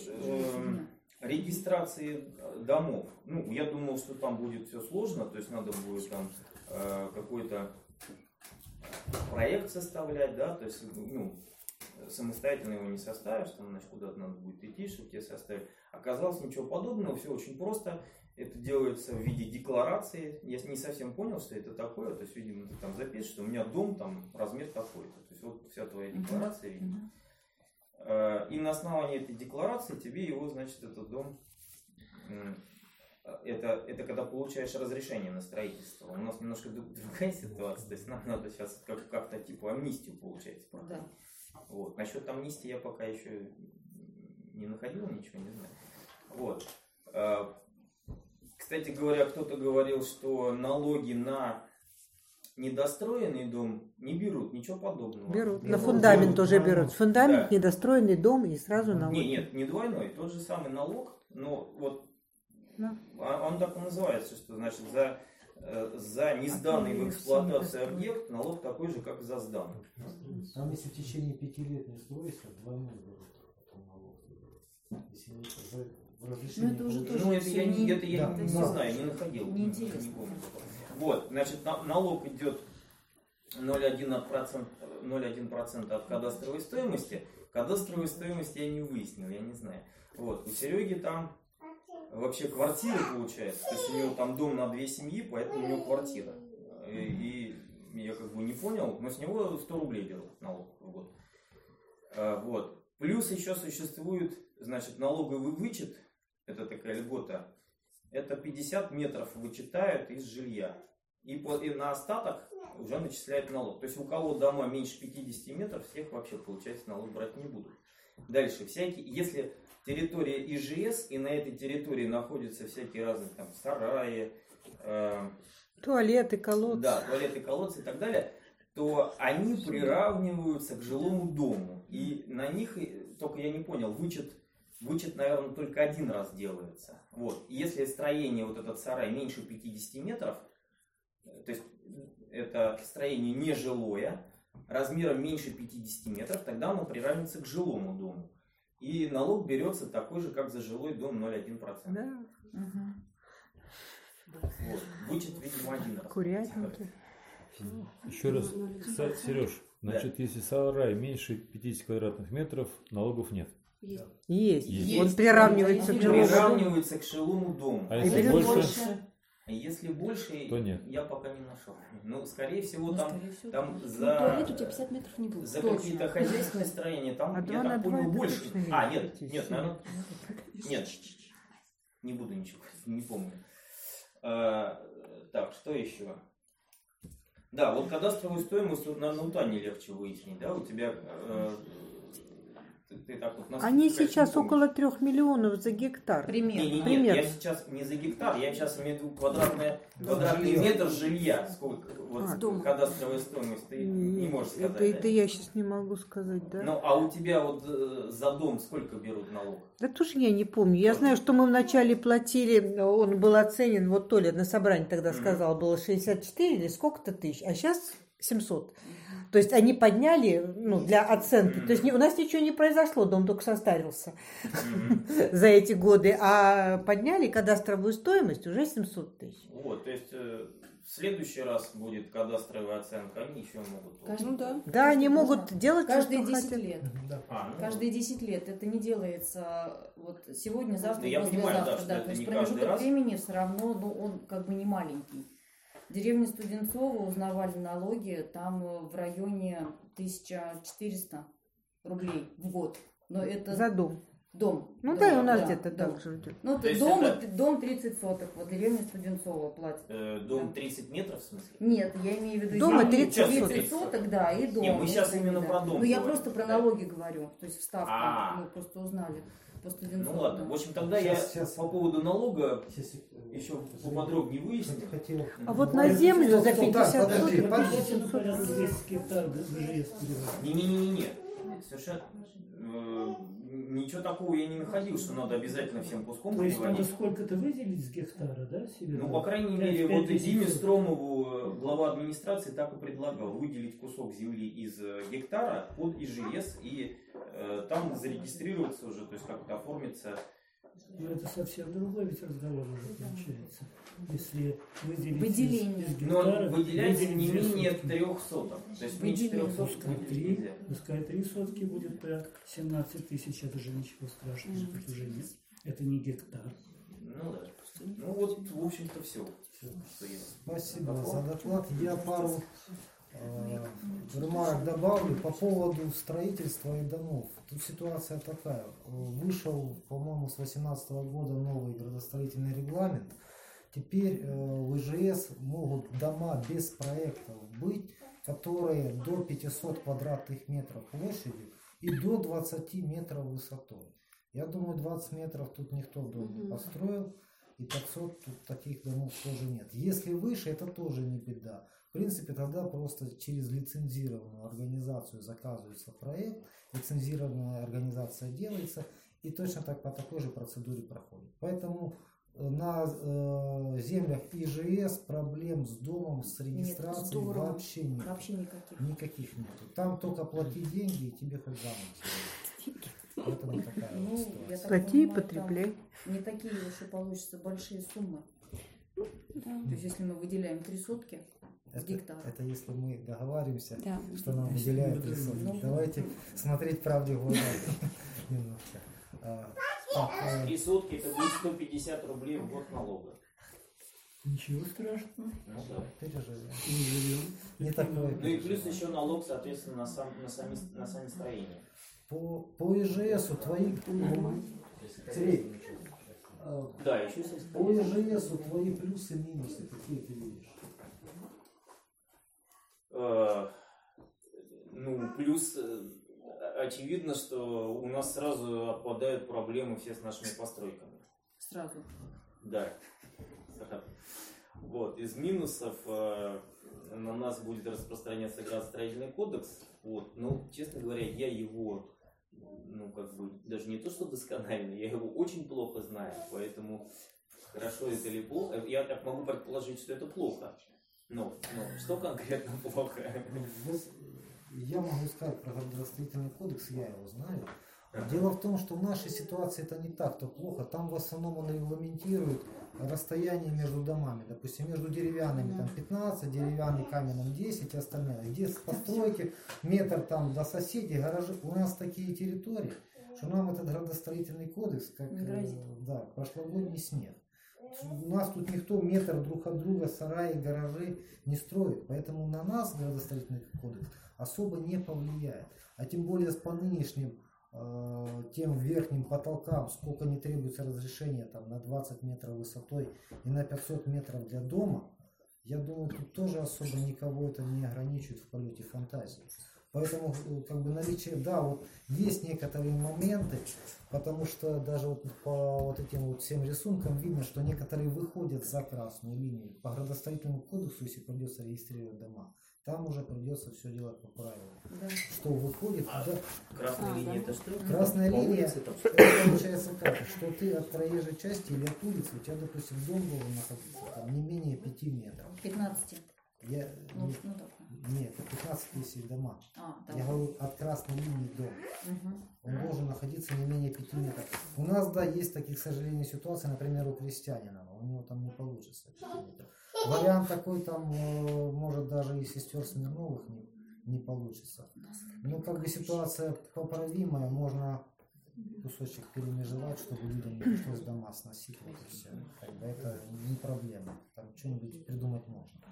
регистрации домов. Ну, я думал, что там будет все сложно, то есть надо будет там какой-то проект составлять, да, то есть, ну, самостоятельно его не составишь, там, значит, куда-то надо будет идти, чтобы тебе составить. Оказалось, ничего подобного, все очень просто. Это делается в виде декларации. Я не совсем понял, что это такое. То есть, видимо, ты там запишешь, что у меня дом, там, размер такой-то. То есть, вот вся твоя декларация, видимо. И на основании этой декларации тебе его, значит, этот дом... Это когда получаешь разрешение на строительство. У нас немножко другая ситуация. То есть, нам надо сейчас как-то типа амнистию, получается, проходить. Вот. Насчет амнистии я пока еще не находил, ничего не знаю. Вот. Кстати говоря, кто-то говорил, что налоги на недостроенный дом не берут, ничего подобного. Берут. Берут. На фундамент Берут. уже берут. Фундамент, Да. недостроенный дом и сразу налог. Нет, не двойной, тот же самый налог, но вот Да. он так и называется, что значит за несданный в эксплуатацию объект налог такой же, как за сданный. Там если в течение 5 лет не строится, двойной берут потом налог. Если не разрешение это уже получить. Ну, это я не Да. знаю, не находил. Неинтересно. Не помню. Вот, значит, налог идет 0,1% от кадастровой стоимости. Кадастровую стоимость я не выяснил, я не знаю. Вот, у Сереги там вообще квартира получается. То есть у него там дом на 2 семьи, поэтому у него квартира. И я как бы не понял, но с него 100 рублей берут налог в год. Вот. Плюс еще существует, значит, налоговый вычет, это такая льгота, это 50 метров вычитают из жилья. И на остаток уже начисляют налог. То есть у кого дома меньше 50 метров, всех вообще, получается, налог брать не будут. Дальше, если территория ИЖС, и на этой территории находятся всякие разные там сараи, Туалеты, колодцы. да, туалеты, колодцы и так далее, то они приравниваются к жилому дому. И на них, только я не понял, вычет, наверное, только один раз делается. Вот. И если строение, вот этот сарай, меньше 50 метров, то есть это строение нежилое, размером меньше 50 метров, тогда оно приравнивается к жилому дому. И налог берется такой же, как за жилой дом, 0,1%. Да. Вот. Вычет, видимо, один раз. Курятники. Еще раз, кстати, Сереж, значит, если сарай меньше 50 квадратных метров, налогов нет. Есть. Есть. Есть. Он приравнивается к жилому дому. Приравнивается к жилому дому. А И если берет больше, А если больше, то нет. я пока не нашел. Ну, скорее всего, Ну, там, скорее всего, там Ну, за, туалет у тебя 50 метров не будет. за Точно. какие-то хозяйственные строения, там, А я 2 на так 2 понял, это больше. точно А, меньше нет, 50. наверное, нет. Не буду ничего, не помню. Так, что еще? Да, вот кадастровую стоимость на Утане легче выяснить, да, у тебя... ты так вот на Они скидку, сейчас конечно, не около 3 миллионов за гектар. Примерно. Не, Примерно. я сейчас не за гектар, я сейчас имею в виду квадратный метр жилья. Сколько? Вот Дома. кадастровая стоимость, ты не можешь сказать. Это да? я сейчас не могу сказать, да? Ну, а у тебя вот за дом сколько берут налог? Да тоже я не помню. Я знаю, что мы вначале платили, он был оценен, вот Толя на собрании тогда сказал, было 64 или сколько-то тысяч, а сейчас 700. То есть они подняли, ну, для оценки. То есть у нас ничего не произошло, дом только состарился за эти годы. А подняли кадастровую стоимость уже 700 тысяч. Вот, то есть в следующий раз будет кадастровая оценка, они еще могут. Ну да. Да, они могут делать, Каждые что 10 хотят. лет. Да. Каждые 10 лет. Это не делается вот сегодня, завтра, Ну, я понимаю, да, послезавтра. что Да, это то есть не каждый промежуток раз. времени все равно, ну, он как бы не маленький. В деревне Студенцово узнавали налоги, там в районе 1400 рублей в год. Но это За дом. Дом. Ну Дом, да, и у нас да, где-то дом. так же идет. Ну, То есть дом 30 соток, вот деревня Студенцова платит. Дом Да. 30 метров, в смысле? Нет, я имею в виду Дома земли 30 соток, да, и дом. Не, мы сейчас это именно да. про дом Ну, я говорим. просто про налоги говорю, то есть вставка, А. мы просто узнали по Студенцову. Ну ладно, в общем, тогда я Сейчас. по поводу налога Сейчас, еще поподробнее выясню. хотел. А вот на землю за Стоп, 50 подожди, соток подожди. 800. 10 гектар ВЖС переводить. Не-не-не-не. Совершенно ничего такого я не находил, что надо обязательно всем куском То есть надо переводить. сколько-то выделить с гектара, да, себе? Ну, по крайней мере, вот и Диме Стромову, глава администрации, так и предлагал выделить кусок земли из гектара под ИЖС и там зарегистрироваться уже, то есть как-то оформиться. Но это совсем другой ведь разговор уже получается. Если выделить Выделение. из Но гектара, выделяется не выделить две менее сотки. 3 соток. То есть меньше 3 Выделение. соток Пускай выделить 3, нельзя. пускай 3 сотки будет по 17 тысяч, это же ничего страшного, это уже нет. Это не гектар. Ну да. Ну вот, в общем-то, все. Спасибо за доклад. Я пару ремарок добавлю по поводу строительства и домов. Тут ситуация такая. Вышел, по-моему, с 2018 года новый градостроительный регламент. Теперь в ИЖС могут дома без проектов быть, которые до 500 квадратных метров площадью и до 20 метров высотой. Я думаю, 20 метров тут никто дом не построил, и 500 тут таких домов тоже нет. Если выше, это тоже не беда. В принципе, тогда просто через лицензированную организацию заказывается проект, лицензированная организация делается, и точно так по такой же процедуре проходит. Поэтому на землях ИЖС проблем с домом, с регистрацией здорово. вообще нет. Вообще никаких. Никаких нету. Там только плати деньги, и тебе хоть замок. Поэтому такая вот Ну, я ситуация. так Плати и понимаю, потребляй. там не такие уж и получатся большие суммы. То есть, если мы выделяем 3 сотки с гектара. Это если мы договариваемся, Да. что нам выделяют ресурсы. Ну, Давайте смотреть правде в глаза немножко. 3 сотки это будет 150 рублей в год налога. Ничего страшного. Ну да. Переживем. Не живем. Не такое. Ну и плюс еще налог, соответственно, на сами строения. По ИЖСу твои... Сергей, Да, еще по ИЖСу твои плюсы и минусы, какие ты видишь? Ну, плюс очевидно, что у нас сразу отпадают проблемы все с нашими постройками. Сразу. Да. Вот. Из минусов на нас будет распространяться градостроительный кодекс. Вот. Но, честно говоря, я его, ну, как бы, даже не то, что досконально, я его очень плохо знаю. Поэтому хорошо это или плохо, я так могу предположить, что это плохо. Но что конкретно плохо? Я могу сказать про градостроительный кодекс, я его знаю. Дело в том, что в нашей ситуации это не так-то плохо. Там в основном он регламентирует расстояние между домами. Допустим, между деревянными там 15, деревянный каменным 10 и остальное. Где постройки, метр там до соседей, гаражи. У нас такие территории, что нам этот градостроительный кодекс, как да, прошлогодний снег. У нас тут никто метр друг от друга, сараи, гаражи не строит. Поэтому на нас градостроительный кодекс особо не повлияет. А тем более по нынешним тем верхним потолкам, сколько не требуется разрешения там, на 20 метров высотой и на 500 метров для дома, я думаю, тут тоже особо никого это не ограничивает в полете фантазии. Поэтому как бы наличие, да, вот есть некоторые моменты, потому что даже вот по вот этим вот всем рисункам видно, что некоторые выходят за красную линию. По градостроительному кодексу, если придется регистрировать дома, там уже придется все делать по правилам. Да. Что выходит, да. Красная линия это что? Красная По линия, улице там? это получается как, что ты от проезжей части или от улицы, у тебя, допустим, дом должен находиться там, не менее 5 метров. 15. Я, Ну, не- ну такое. нет, это 15 тысяч дома. Да. Я говорю от красной линии дом. Мгм. Он должен находиться не менее 5 метров. У нас, да, есть такие, к сожалению, ситуации, например, у крестьянина. У него там не получится 5 метров. Вариант такой там, может, даже и сестер Смирновых не получится. Ну, как бы ситуация поправимая, можно кусочек перемежевать, чтобы людям не пришлось дома сносить. Вот и все. Как бы это не проблема. Там что-нибудь придумать можно.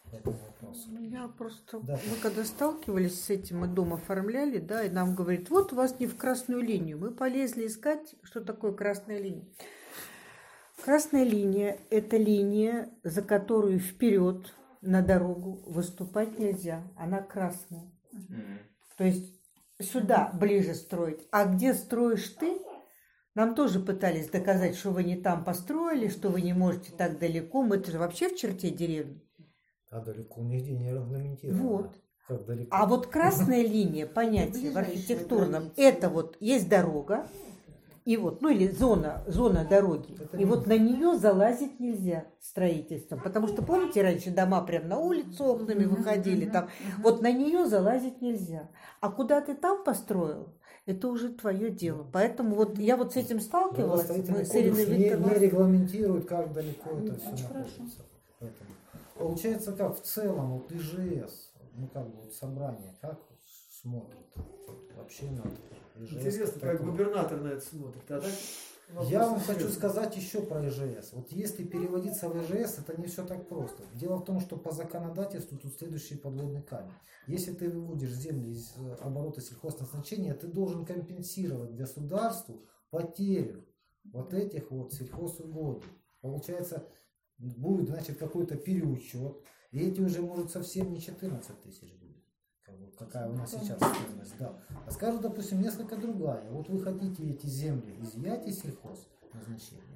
по этому вопросу. Я просто, Да. мы когда сталкивались с этим, мы дом оформляли, да, и нам говорит, вот у вас не в красную линию. Мы полезли искать, что такое красная линия. Красная линия – это линия, за которую вперед на дорогу выступать нельзя. Она красная. То есть сюда ближе строить. А где строишь ты, нам тоже пытались доказать, что вы не там построили, что вы не можете так далеко. Мы-то же вообще в черте деревни. А далеко нигде не регламентировано. Вот. Как далеко? А вот красная линия, понятие в архитектурном, это вот есть дорога, и вот, ну или зона дороги. И вот на нее залазить нельзя строительством. Потому что, помните, раньше дома прям на улицу окнами выходили, там, вот на нее залазить нельзя. А куда ты там построил, это уже твое дело. Поэтому вот я вот с этим сталкивалась. Мы с Ириной не Викторовной. регламентирует, как далеко это все Очень находится. Поэтому получается, как в целом, вот ИЖС, ну как бы вот собрание, как смотрит вообще на ИЖС? Интересно, как такое? губернатор на это смотрит. А так, Я вам хочу сказать еще про ИЖС. Вот если переводиться в ИЖС, это не все так просто. Дело в том, что по законодательству тут следующий подводный камень. Если ты выводишь земли из оборота сельхозназначения, ты должен компенсировать государству потерю вот этих вот сельхозугодий. Получается, будет, значит, какой-то переучет, и эти уже, может, совсем не 14 тысяч будет. Какая у нас сейчас стоимость, да. А скажут, допустим, несколько другая. Вот вы хотите эти земли изъять из сельхозназначения,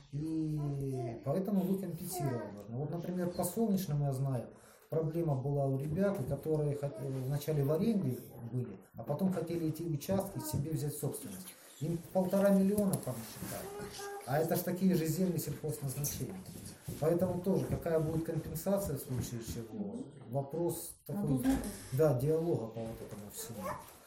и поэтому вы компенсировать должны. Вот, например, по Солнечному я знаю, проблема была у ребят, которые вначале в аренде были, а потом хотели эти участки себе взять в собственность. Им 1,5 миллиона там считали. А это ж такие же земли сельхозназначения. Поэтому тоже, какая будет компенсация в случае чего, вопрос такой, да, диалога по вот этому всему.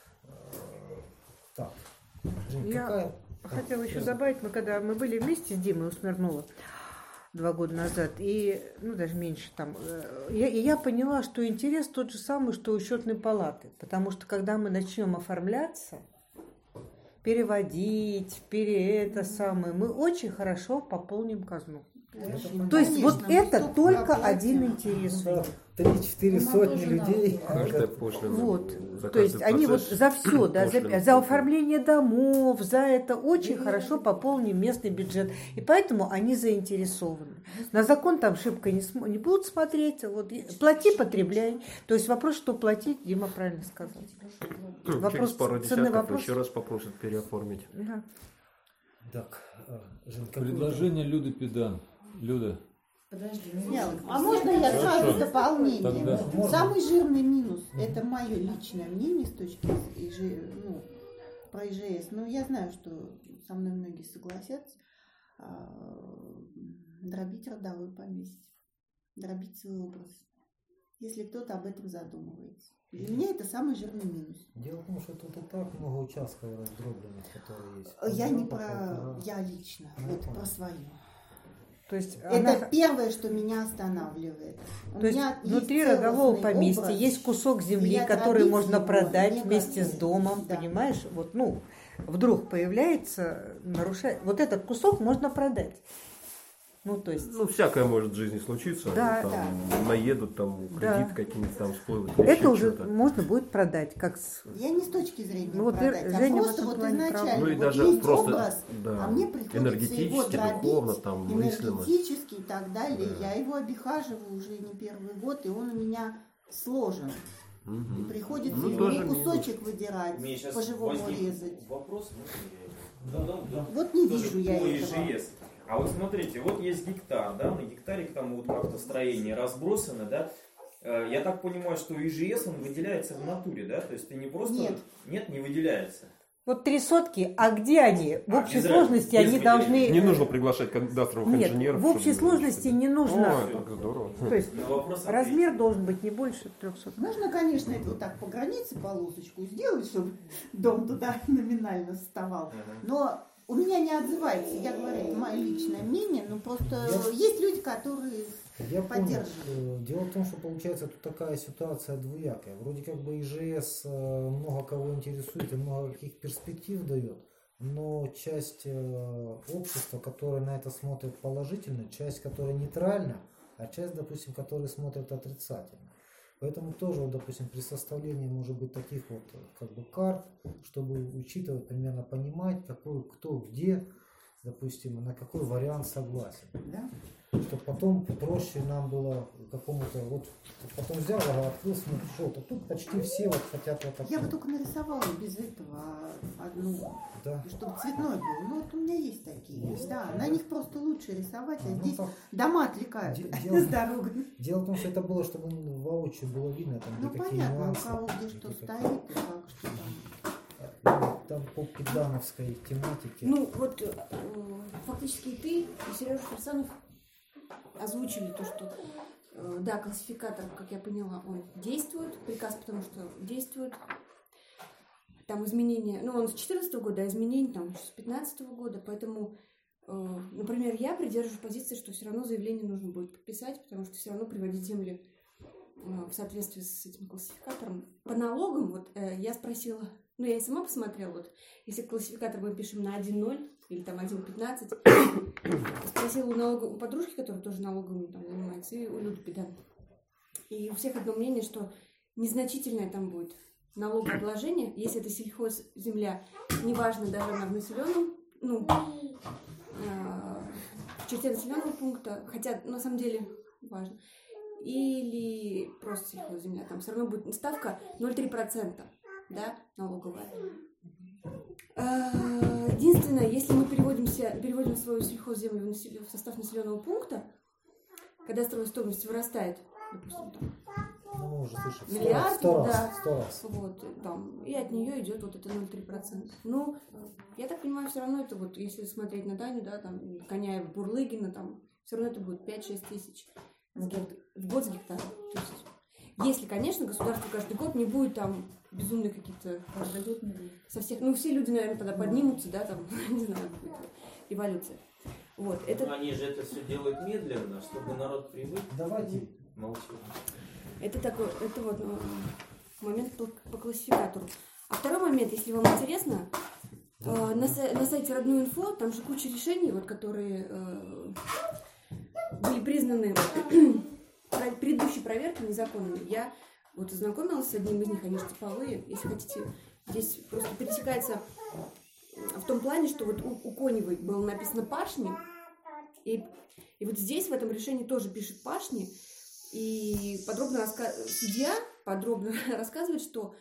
Так, Жень, Я какая... хотела еще добавить, мы были вместе с Димой у Смирнова 2 года назад, и, ну, даже меньше там, я поняла, что интерес тот же самый, что у счетной палаты, потому что когда мы начнем оформляться, переводить, мы очень хорошо пополним казну. То есть вот это только один интерес. 3-4 сотни людей. Каждая пошлина. Вот. За То есть каждый они вот процесс за все, да, пошлина за оформление домов, за это очень хорошо пополним местный бюджет. И поэтому они заинтересованы. На закон там шибко не будут смотреть. Вот, плати, потребляй. То есть вопрос, что платить, Дима правильно сказал. Через пару цены десятков вопрос. еще раз попросят переоформить. Да. Так, Жень, какой- Предложение Люды Педан. Люда. Подожди, А можно я сразу Хорошо. дополнение? Тогда. Самый жирный минус, это мое личное мнение с точки зрения, про ИЖС. Но я знаю, что со мной многие согласятся. Дробить родовое поместье. Дробить свой образ. Если кто-то об этом задумывается. Для меня это самый жирный минус. Дело в том, что тут и так много участков раздробленных, которые есть. Я не По про... полтора. Я лично. Ну, Вот понятно. про свое. То есть Это первое, что меня останавливает. У То есть меня внутри целостный родового поместья образ. есть кусок земли, Я который традиции можно его продать не вместе с хочу. домом, Да. понимаешь? Вот, ну, вдруг появляется, нарушает. Вот этот кусок можно продать. Ну, то есть. Ну, всякое может в жизни случиться. Да, там, наедут, там, Да. кредит какие-нибудь там всплывут. Это еще уже что-то. можно будет продать, как Я не с точки зрения Ну, вот продать, Женя а в просто этом вот плане изначально права. Ну и вот даже есть просто, образ, да, а мне приходится его энергетически, дробить, духовно, там, мыслимо. энергетически и так далее. Да. Я его обихаживаю уже не первый год, и он у меня сложен. И Мгм. приходится Ну, его тоже кусочек выдирать, Мне сейчас по-живому возник резать. вопрос. Да. Вот не Тоже вижу я по этого. ИЖС. А вот смотрите, вот есть гектар, да, на гектаре там вот как-то строение разбросано, да. Я так понимаю, что ИЖС, он выделяется в натуре, да? То есть ты не просто... Нет. Не выделяется. Вот 3 сотки, а где они? В общей без сложности разницы, они без должны... Не нужно приглашать кадастровых Нет, инженеров. в общей чтобы- сложности не нужно. О, это здорово. То есть На вопрос размер должен быть не больше 300. Можно, конечно, это вот так по границе полосочку сделать, чтобы дом туда номинально вставал. Но у меня не отзывается, я говорю, это мое личное мнение, но просто есть люди, которые Я понял. поддерживают. Дело в том, что получается тут такая ситуация двуякая. Вроде как бы ИЖС много кого интересует и много каких перспектив дает, но часть общества, которая на это смотрит положительно, часть, которая нейтральна, а часть, допустим, которые смотрят отрицательно. Поэтому тоже, вот, допустим, при составлении, может быть, таких вот как бы карт, чтобы учитывать, примерно понимать, какой, кто где, допустим, на какой вариант согласен. Да? Чтобы потом проще нам было какому-то, вот потом взял, открыл, смотрел, то тут почти все вот хотят вот такое. Я бы только нарисовала без этого одну, Да. чтобы цветной был. Ну вот у меня есть такие. Есть. Да, на них просто лучше рисовать, а Ну, здесь так, дома отвлекают дело- с дорогой. дело в том, что это было, чтобы воочию было видно, там, Ну где какие понятно, у нюансы. кого где что где стоит и как, что там. Там по педановской тематике. Ну, вот фактически и ты, и Сережа Ферсанов озвучили то, что да, классификатор, как я поняла, он действует, приказ, потому что действует. Там изменения, ну, он с 2014 года, а изменения там с 2015 года, поэтому, например, я придерживаюсь позиции, что все равно заявление нужно будет подписать, потому что все равно приводить земли в соответствии с этим классификатором. По налогам, вот я спросила, ну, я и сама посмотрела, вот, если классификатор мы пишем на 1.0 или там 1.15, спросила у подружки, которая тоже налогами там занимается, и у Люды Педант. И у всех одно мнение, что незначительное там будет налогообложение, если это сельхозземля, неважно, даже она в населенном, ну, в черте населенного пункта, хотя на самом деле важно, или просто сельхозземля, там все равно будет ставка 0,3%, да, налоговая. Единственное, если мы переводим свою сельхозземлю в состав населенного пункта, кадастровая стоимость вырастает, допустим, там, Ну, мы уже слышали. миллиард, Сто да, раз, 100 раз. вот, там, и от нее идет вот это 0,3%. Ну, я так понимаю, все равно это вот, если смотреть на Даню, да, там, Коняева, Бурлыгина, там, все равно это будет 5-6 тысяч в год с гектара. То есть, если, конечно, государство каждый год не будет там безумные какие-то со всех, ну, все люди, наверное, тогда поднимутся, да, там, не знаю, будет революция. Вот, это... Но они же это все делают медленно, чтобы народ привык. Давайте. Молчу. Это такой, это вот момент по классификатору. А второй момент, если вам интересно, на сайте Родной Инфо, там же куча решений, вот, которые были признаны предыдущей проверкой незаконными. Я вот ознакомилась с одним из них, они же типовые, если хотите. Здесь просто пересекается в том плане, что вот у Коневой было написано пашни, и вот здесь в этом решении тоже пишет пашни, и судья подробно рассказывает, что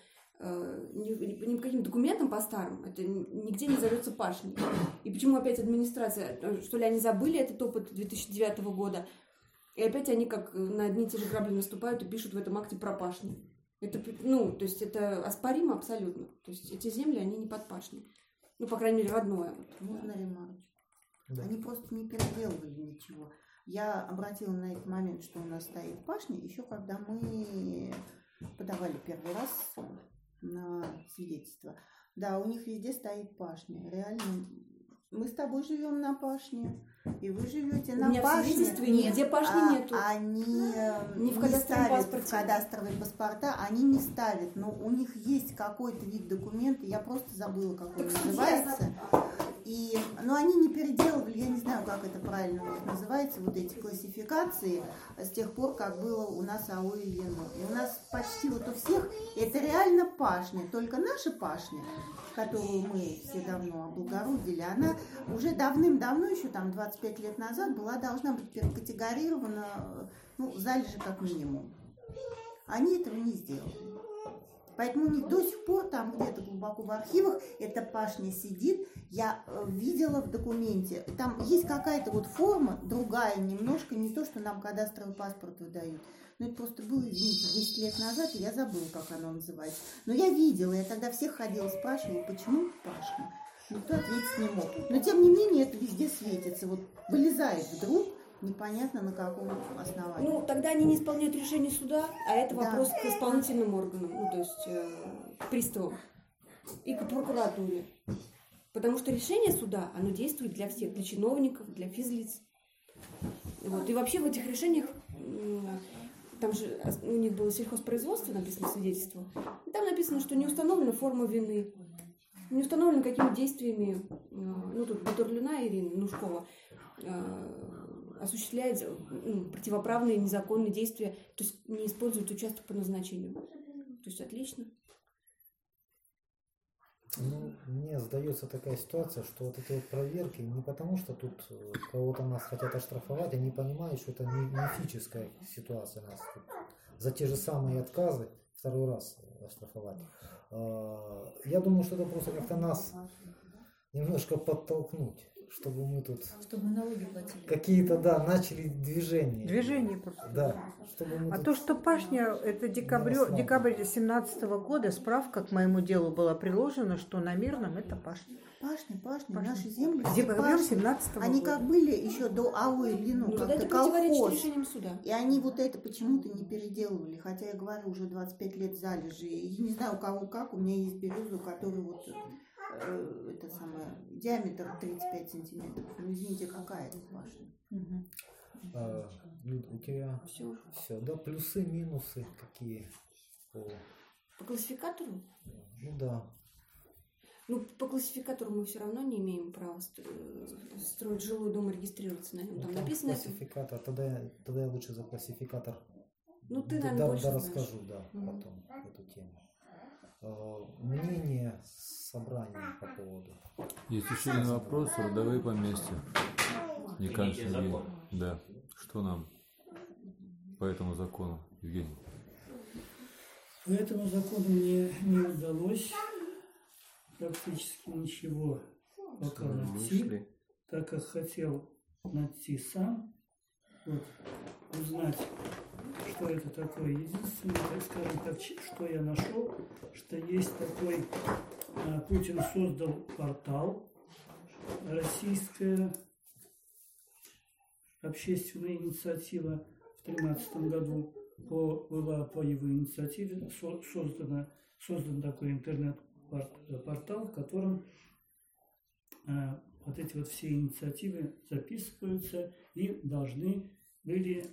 ни по каким документам по старым это нигде не зовется пашней. И почему опять администрация, что ли они забыли этот опыт 2009 года, и опять они как на одни и те же грабли наступают и пишут в этом акте про пашни. Это, ну, то есть это оспоримо абсолютно. То есть эти земли, они не под пашней. Ну, по крайней мере, родное. Можно ремарочку? Да. Они просто не переделывали ничего. Я обратила на этот момент, что у нас стоит пашня, еще когда мы подавали первый раз на свидетельство. Да, у них везде стоит пашня. Реально, мы с тобой живем на пашне, и вы живете на пашне. У меня в свидетельстве нигде пашни нету. Они не в не кадастровом ставят паспорте. в кадастровые паспорта, они не ставят. Но у них есть какой-то вид документа, я просто забыла, как он называется. Но они не переделывали, я не знаю, как это правильно называется, вот эти классификации с тех пор, как было у нас АО и ЕНО. И у нас почти вот у всех это реально пашня, только наша пашня, которую мы все давно облагородили, она уже давным-давно, еще там 25 лет назад, должна быть перекатегорирована, ну, залежи как минимум. Они этого не сделали. Поэтому у них до сих пор там где-то глубоко в архивах эта пашня сидит. Я видела в документе. Там есть какая-то вот форма, другая немножко, не то, что нам кадастровый паспорт выдают. Но это просто было, извините, 10 лет назад, и я забыла, как оно называется. Но я видела, я тогда всех ходила, спрашивала, почему пашня. Никто ответить не мог. Но тем не менее это везде светится. Вот вылезает вдруг, непонятно на каком основании. Ну, тогда они не исполняют решение суда, а это Да. вопрос к исполнительным органам, ну, то есть к приставам и к прокуратуре. Потому что решение суда, оно действует для всех, для чиновников, для физлиц. Вот. И вообще в этих решениях, там же у них было сельхозпроизводство, написано свидетельство, и там написано, что не установлена форма вины, не установлено, какими действиями, ну, тут Батурлина Ирина Нушкова осуществляет противоправные, незаконные действия, то есть не использует участок по назначению. То есть отлично. Ну, мне сдается такая ситуация, что вот эти вот проверки не потому, что тут кого-то нас хотят оштрафовать, они понимают, что это не мифическая ситуация нас тут. За те же самые отказы второй раз оштрафовать. Я думаю, что это просто как-то нас немножко подтолкнуть, чтобы мы тут Чтобы налоги платили. какие-то, да, начали движения. Движение просто. Да. Чтобы мы А тут- то, что пашня, это декабрь 2017 года, справка к моему делу была приложена, что на Мирном это пашня. Пашня, наши земли. все Декабрь пашни. 17 Они года. как были еще до АО Ильину, Ну, тогда как-то это противоречит колхоз. решениям суда. И они вот это почему-то не переделывали. Хотя я говорю, уже 25 лет залежи. И не знаю, у кого как. У меня есть береза, у которой вот это самое, диаметр 35 сантиметров. Ну, извините, какая это башня? Люд, у тебя Все. все, да, плюсы, минусы какие? По классификатору? Ну да. Ну, по классификатору мы все равно не имеем права строить жилой дом и регистрироваться на нем. Ну, Там там написано... классификатор. Тогда я лучше за классификатор. Ну, ты, Да, наверное, больше знаешь. расскажу, да, потом эту тему. Мнение собрания по поводу. Есть еще один вопрос. Родовые поместья. Никанский Евгений. закон. Да. Что нам по этому закону, Евгений? По этому закону мне не удалось практически ничего пока найти, Вышли. так как хотел найти сам, вот, узнать, что это такое. Единственное, так скажем так, что я нашел, что есть такой, Путин создал портал, российская общественная инициатива в 2013 году была по его инициативе создан такой интернет-портал, в котором вот эти вот все инициативы записываются и должны были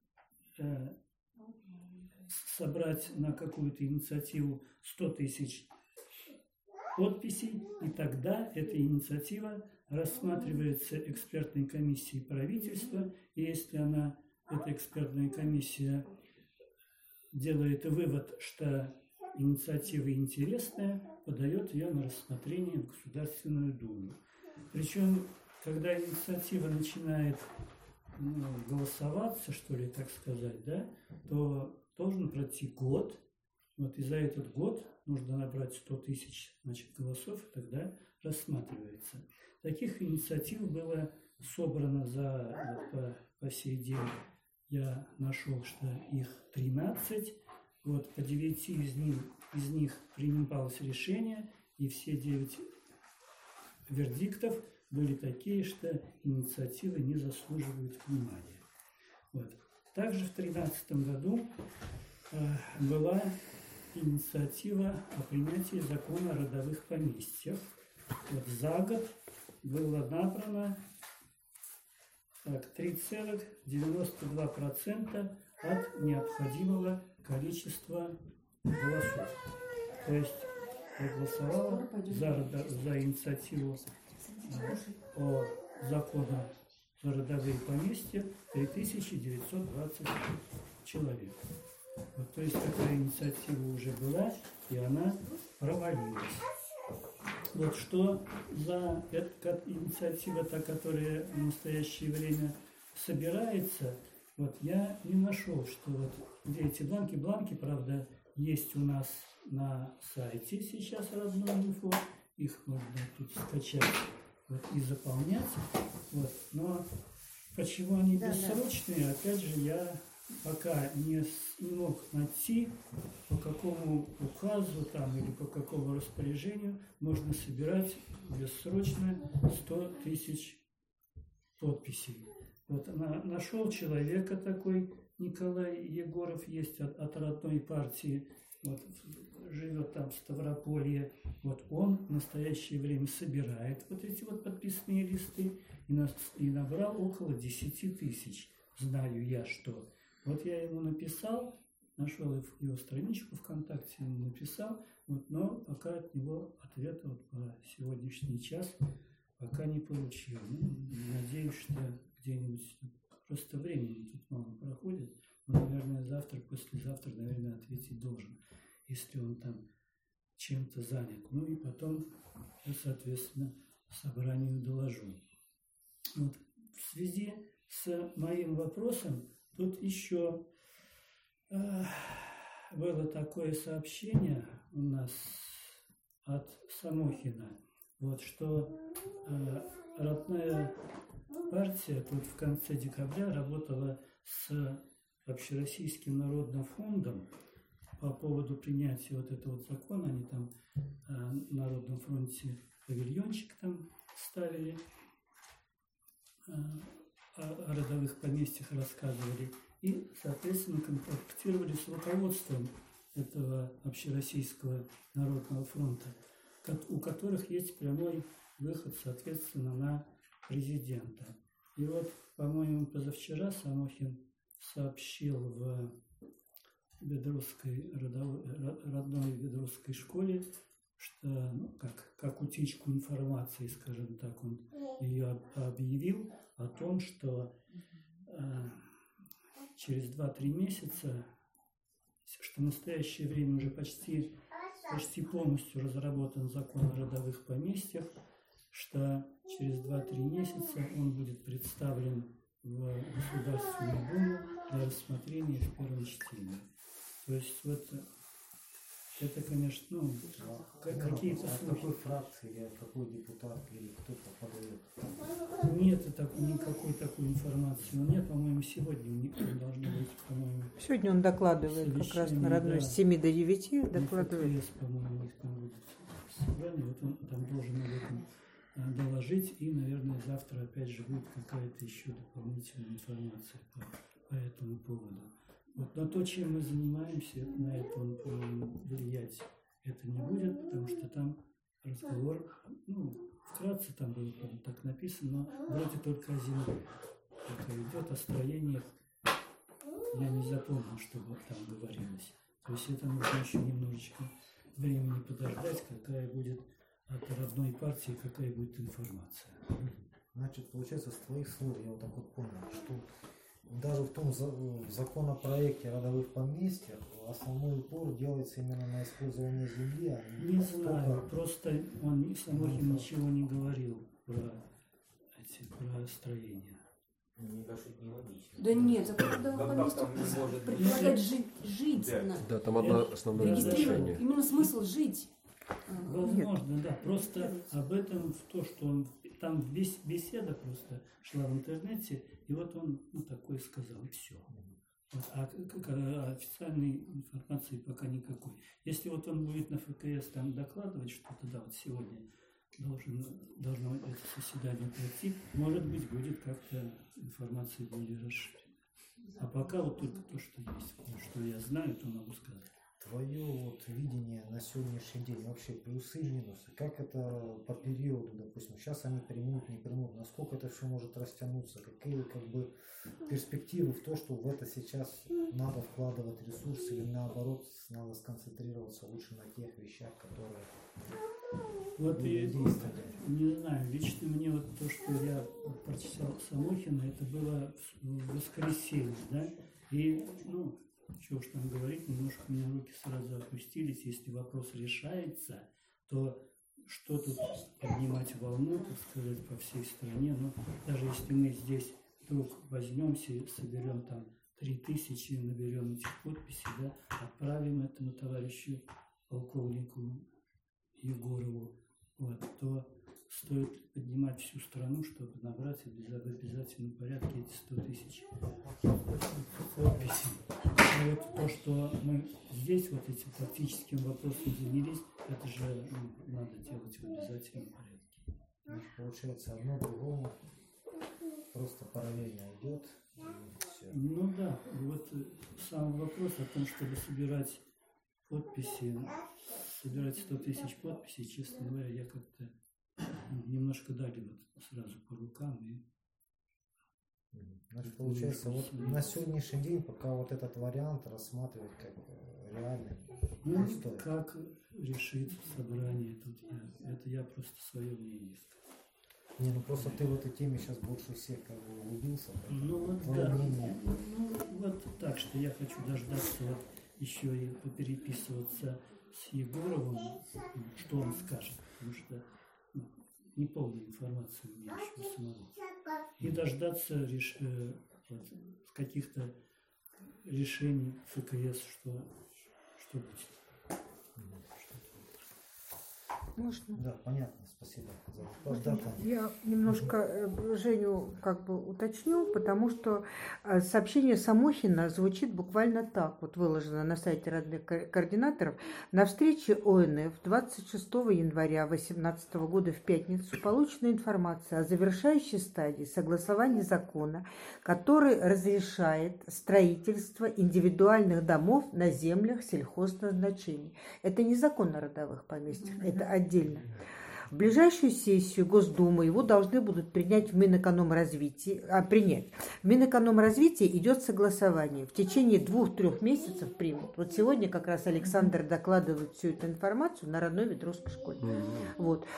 собрать на какую-то инициативу 100 тысяч подписей, и тогда эта инициатива рассматривается экспертной комиссией правительства, и если эта экспертная комиссия делает вывод, что инициатива интересная, подает ее на рассмотрение в Государственную Думу. Причем, когда инициатива начинает голосоваться, что ли, так сказать, да, то должен пройти год. Вот, и за этот год нужно набрать 100 тысяч, голосов, и тогда рассматривается. Таких инициатив было собрано по сей день. Я нашел, что их 13. Вот, по 9 из них принималось решение, и все 9 вердиктов были такие, что инициативы не заслуживают внимания. Вот. Также в 2013 году была инициатива о принятии закона о родовых поместьях. Вот за год было набрано 3,92% от необходимого количества голосов. То есть проголосовало за инициативу о законе за родовые поместья 3920 человек. Вот, то есть такая инициатива уже была, и она провалилась. Вот что за инициатива, та, которая в настоящее время собирается, вот я не нашел, что вот где эти бланки. Бланки, правда, есть у нас на сайте сейчас родной инфо, их можно тут скачать вот, и заполнять. Вот. Но почему они бессрочные, опять же, я пока не мог найти, по какому указу там, или по какому распоряжению можно собирать бессрочно 100 тысяч подписей. Вот нашел человека такой, Николай Егоров, есть от родной партии, вот, живет там в Ставрополье. Вот он в настоящее время собирает вот эти вот подписные листы и набрал около 10 тысяч. Знаю я, что. Вот я ему написал, нашел его страничку ВКонтакте, ему написал, вот, но пока от него ответа вот по сегодняшний час пока не получил. Ну, надеюсь, что где-нибудь просто времени тут мало проходит. Но, наверное, завтра, послезавтра, наверное, ответить должен, если он там чем-то занят. Ну и потом я, соответственно, собранию доложу. Вот. В связи с моим вопросом тут еще было такое сообщение у нас от Самохина, вот, что родная партия тут в конце декабря работала с Общероссийским народным фондом по поводу принятия вот этого вот закона. Они там на Народном фронте павильончик там ставили, о родовых поместьях рассказывали и, соответственно, контактировали с руководством этого Общероссийского народного фронта, у которых есть прямой выход, соответственно, на президента. И вот, по-моему, позавчера Самохин сообщил в родной Ведрусской школе, что, ну, как утечку информации, скажем так, он ее объявил о том, что через 2-3 месяца, что в настоящее время уже почти полностью разработан закон о родовых поместьях, что через 2-3 месяца он будет представлен в Государственную Думу для рассмотрения в первом чтении. То есть вот это, конечно, ну, какие-то слухи. Какой фракции или какой депутат или кто-то подает? Нет никакой такой информации. Нет, по-моему, сегодня у них должно быть, по-моему. Сегодня он докладывает как раз на родной, с 7 до 9 докладывает. По-моему, их там будет собрание, вот он там должен об этом доложить, и, наверное, завтра опять же будет какая-то еще дополнительная информация по этому поводу. Вот. Но то, чем мы занимаемся, на это он, по-моему, влиять это не будет, потому что там разговор, ну, вкратце там было так написано, но вроде только о земле. Это идет о строениях, я не запомнил, что вот там говорилось. То есть это нужно еще немножечко времени подождать, какая будет от родной партии, какая будет информация. Значит, получается, с твоих слов я вот так вот понял, что даже в том законопроекте о родовых поместьях основной упор делается именно на использование земли, а не знаю, просто он Самохин ничего не говорил про строения. Мне кажется, это нелогично. Да нет, закон родовых поместьев предполагает жить. Да, там одно основное разрешение. Именно смысл жить. Возможно, да. Просто об этом то, что он там беседа просто шла в интернете, и вот он такое сказал, и все. Вот, а официальной информации пока никакой. Если вот он будет на ФКС там докладывать что-то, да, вот сегодня должно это заседание пройти, может быть, будет как-то информация более расширена. А пока вот только то, что есть, что я знаю, то могу сказать. Твое вот видение на сегодняшний день, вообще плюсы и минусы, как это по периоду, допустим, сейчас они примут, не примут, насколько это все может растянуться, какие как бы перспективы в то, что в это сейчас надо вкладывать ресурсы или наоборот надо сконцентрироваться лучше на тех вещах, которые вот и не знаю, лично мне вот то, что я прочитал Самохина, это было в воскресенье, да, и, ну, чего уж там говорить, немножко у меня руки сразу опустились. Если вопрос решается, то что тут поднимать волну, так сказать, по всей стране. Но даже если мы здесь вдруг возьмемся и соберем там 3000, наберем этих подписей, да, отправим этому товарищу полковнику Егорову, вот, то стоит поднимать всю страну, чтобы набрать в обязательном порядке эти 100 000 подписей. И вот то, что мы здесь вот этим практическим вопросом занялись, это же надо делать в обязательном порядке. Значит, получается, одно другому просто параллельно идет. Ну да, вот сам вопрос о том, чтобы собирать подписи, собирать 100 000 подписей, честно говоря, я как-то немножко дали вот сразу по рукам. И значит, получается, вот на сегодняшний день пока вот этот вариант рассматривать как реальный. Ну, как решит собрание тут, это я просто свое мнение скажу. Не, ну просто ты в этой теме сейчас больше всех как бы углубился. Ну вот Твое да. мнение. Ну вот так, что я хочу дождаться вот еще и попереписываться с Егоровым, что он скажет, потому что неполная информация у меня еще самого. И дождаться вот, каких-то решений ФКС, что будет. Можно? Да, понятно, спасибо за Я немножко Женю как бы уточню, потому что сообщение Самохина звучит буквально так, вот выложено на сайте родных координаторов. На встрече ОНФ 26 января 2018 года в пятницу получена информация о завершающей стадии согласования закона, который разрешает строительство индивидуальных домов на землях сельхозназначений. Это не закон о родовых поместьях, это отдельно. В ближайшую сессию Госдумы его должны будут принять в Минэкономразвитии. В Минэкономразвитии идет согласование. В течение 2-3 месяцев примут. Вот сегодня как раз Александр докладывает всю эту информацию на родной Ветровской школе. Вот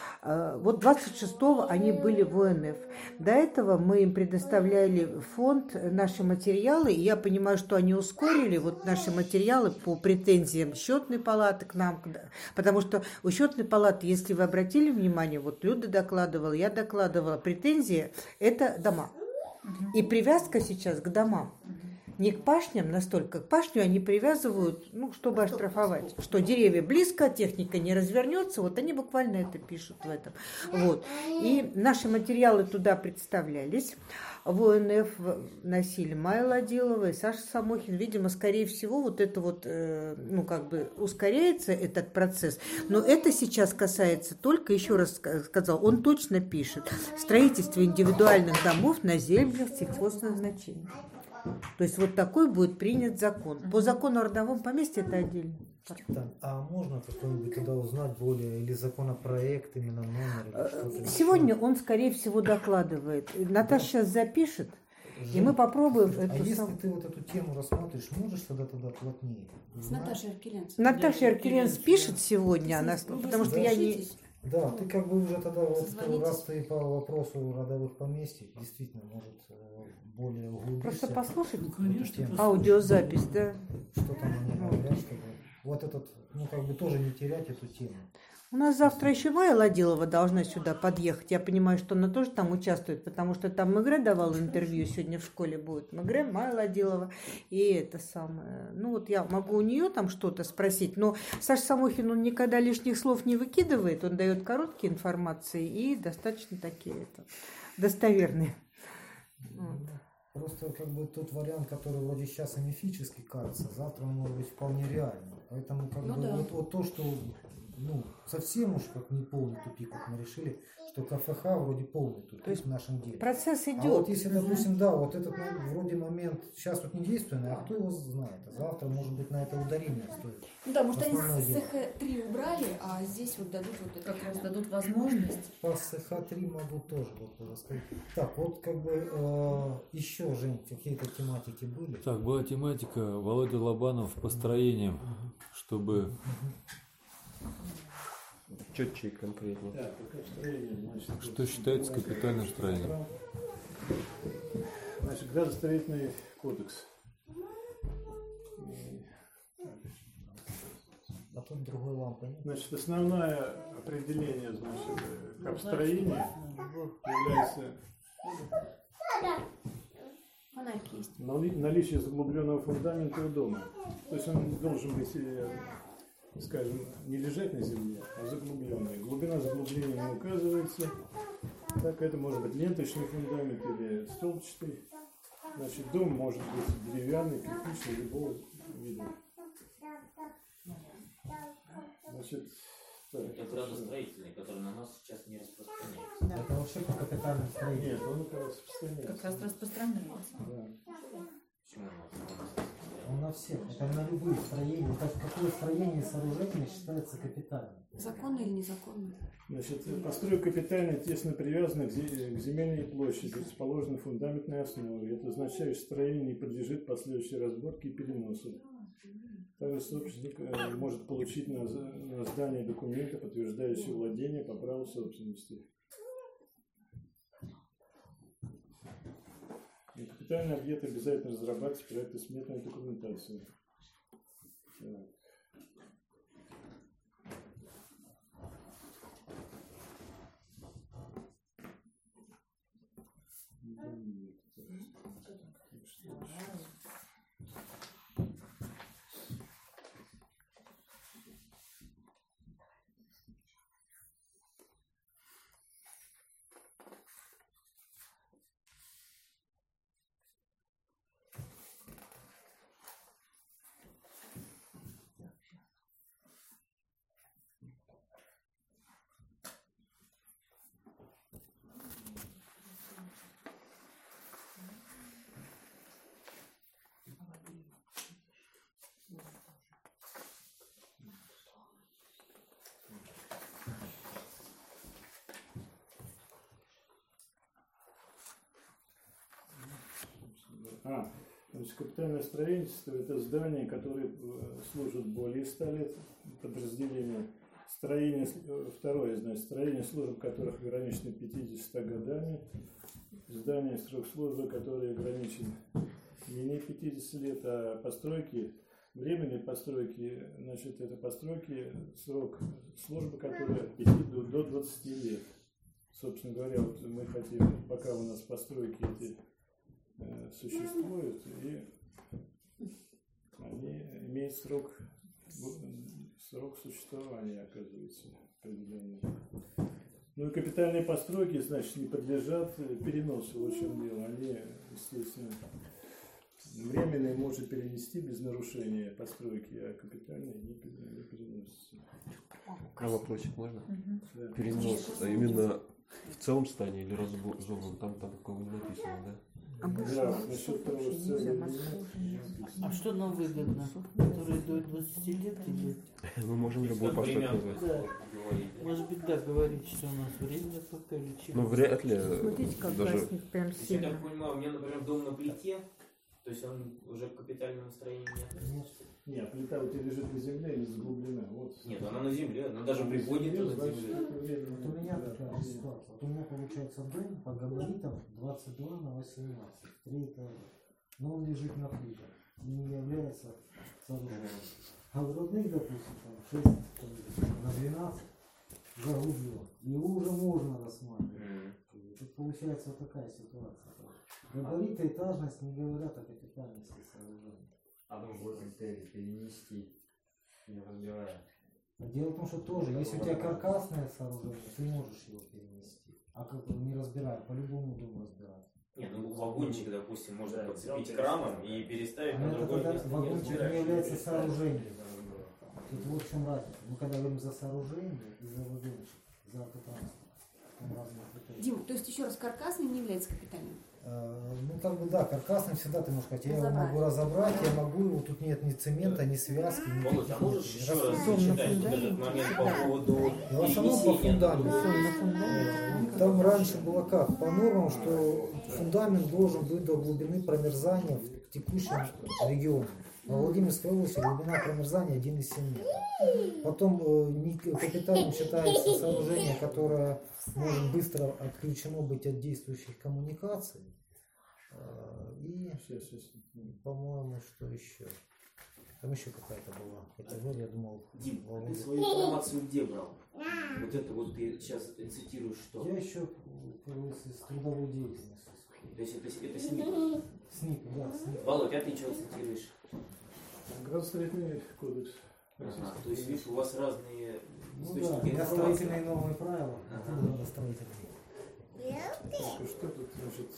26-го они были в ОНФ. До этого мы им предоставляли в фонд наши материалы. И я понимаю, что они ускорили вот наши материалы по претензиям счетной палаты к нам. Потому что у счетной палаты, если вы обратили внимание, вот Люда докладывала, я докладывала, претензии – это дома. И привязка сейчас к домам. Не к пашням настолько. К пашню они привязывают, чтобы оштрафовать. Что деревья близко, техника не развернется. Вот они буквально это пишут в этом. Вот. И наши материалы туда представлялись. В ОНФ носили Майя Ладилова и Саша Самохин. Видимо, скорее всего, вот это вот, ускоряется этот процесс. Но это сейчас касается только, еще раз сказал, он точно пишет, строительство индивидуальных домов на землях сельхозназначения. То есть вот такой будет принят закон. По закону о родовом поместье это отдельно. А можно какой-нибудь тогда узнать более, или законопроект, именно номер, или что-то? Сегодня он, скорее всего, докладывает. Наташа сейчас запишет, и мы попробуем А эту если ты вот эту тему рассматриваешь, можешь тогда плотнее? С Наташей Аркеленс. Наташа Аркеленс пишет сегодня, потому что я не... Да, ты как бы уже тогда, вот, раз ты по вопросу родовых поместий, действительно, может, более углубиться. Просто послушать конечно, аудиозапись, да. Что там они говорят, чтобы вот этот, тоже не терять эту тему. У нас завтра еще Майя Ладилова должна сюда подъехать. Я понимаю, что она тоже там участвует, потому что там Мегре давала интервью, сегодня в школе будет. Мегре, Майя Ладилова и это самое. Я могу у нее там что-то спросить, но Саша Самохин, он никогда лишних слов не выкидывает, он дает короткие информации и достаточно такие достоверные. Просто тот вариант, который вроде сейчас и мифический кажется, завтра он может быть вполне реальным. Поэтому вот то, что совсем уж как не полный тупик, как мы решили, что КФХ вроде полный тупик в нашем деле. Процесс идет. А вот если, допустим, вот этот вроде момент сейчас не действенный, а кто его знает, а завтра, может быть, на это ударение стоит. Может они с СХ-3 убрали, а здесь вот дадут вот это. Как раз дадут возможность. По СХ-3 могу тоже рассказать. Так, еще, Жень, какие-то тематики были? Так, была тематика Володя Лобанов по строениям, чтобы... Четче и конкретнее. Да, что считается капитальным строением? Значит, градостроительный кодекс. А тут другой лампы нет. Значит, основное определение, капстроения является наличие заглубленного фундамента у дома. То есть он должен быть, скажем, не лежать на земле, а заглубленный. Глубина заглубления не указывается. Так, это может быть ленточный фундамент или столбчатый. Значит, дом может быть деревянный, кирпичный, любого вида. Значит, это градостроительный, который на нас сейчас не распространяется. Да. Это вообще по капитальному строению. Нет, он распространяется. Как раз распространяется. Да. Почему у нас? Он на всех. Это на любые строения. Какое строение и сооружение считается капитальным? Законно или незаконно? Значит, постройка капитально тесно привязана к земельной площади, расположена на фундаментной основе. Это означает, что строение не подлежит последующей разборке и переносу. Также собственник может получить на здание документы, подтверждающие владение по праву собственности. капитальный объект обязательно разрабатывать проектно-сметную документацию. Так. Значит, капитальное строительство – это здания, которые служат более 100 лет, подразделения. Второе, значит, строение служб, которых ограничено 50 годами. Здания, срок службы, которые ограничен менее 50 лет, а постройки, временные постройки, значит, это постройки, срок службы, которые от 5 до 20 лет. Собственно говоря, вот мы хотим, пока у нас постройки эти существуют, и они имеют срок существования, оказывается, определенный. Ну и капитальные постройки, значит, не подлежат переносу, в чем дело. Они, естественно, временные можно перенести без нарушения постройки, а капитальные не переносятся. А вопросик можно? Да. Перенос, а именно в целом здании или разобран? Там такого не написано, да? Да, насчет того, что А что нам выгодно? Которые до 20 лет или... Мы можем любой постройку назвать. Да. Может быть, да, говорить, что у нас время пока или чего. Ну, вряд ли. Смотрите, как даже... гаснет прям Я так сильно. понимаю, у меня, например, дом на плите, то есть он уже к капитальному строению не относится? Нет, плита у тебя лежит на земле или заглублена. Вот. Нет, она на земле, она даже приподнята над землей. Вот у меня такая ситуация. Вот у меня получается дом по габаритам 22 на 18, 3 этажа. Но он лежит на плите и не является сооружением. А в родных, допустим, там 6 на 12 заглублено. Его уже можно рассматривать. Тут получается вот такая ситуация. Габариты, этажность не говорят о капитальности сооружения. А дом в этом перенести, не разбирая. Дело в том, что тоже, если у тебя каркасное сооружение, ты можешь его перенести. А как не разбирая, по-любому дом разбирать. Нет, ну вагончик, допустим, можно подцепить крамом и переставить Но на это другое тогда место. вагончик не является сооружением. Тут вот в чем разница. Мы когда говорим за сооружение и за вагончик, за автотранспорт, там разные критерии. Дим, то есть еще раз, каркасный не является капитальным? Ну, как бы, да, каркасным всегда ты можешь сказать, я его могу разобрать, я могу его, тут нет ни цемента, ни связки, ни Володь, а можешь еще раз распределённый зачитать вот фундамент. этот момент по поводу И в основном по перенесения? фундаменту. Там раньше было как? По нормам, что фундамент должен быть до глубины промерзания в текущем регионе. Во Владимирской области глубина промерзания 1,7 метра. Потом капитальным считается сооружение, которое может быстро отключено быть от действующих коммуникаций. И, по-моему, что еще? Там еще какая-то была категория, я думал... Дим, ты свою информацию где брал? Вот это вот ты сейчас цитируешь что? Я еще из трудовой деятельности. То есть это СНИП? СНИП, да, СНИП. Володь, а ты что цитируешь? Градостроительный кодекс. Ага, то есть, видишь, у вас разные Ну источники да, я информации. строительные новые правила, а ты градостроительные. Так, что тут, значит...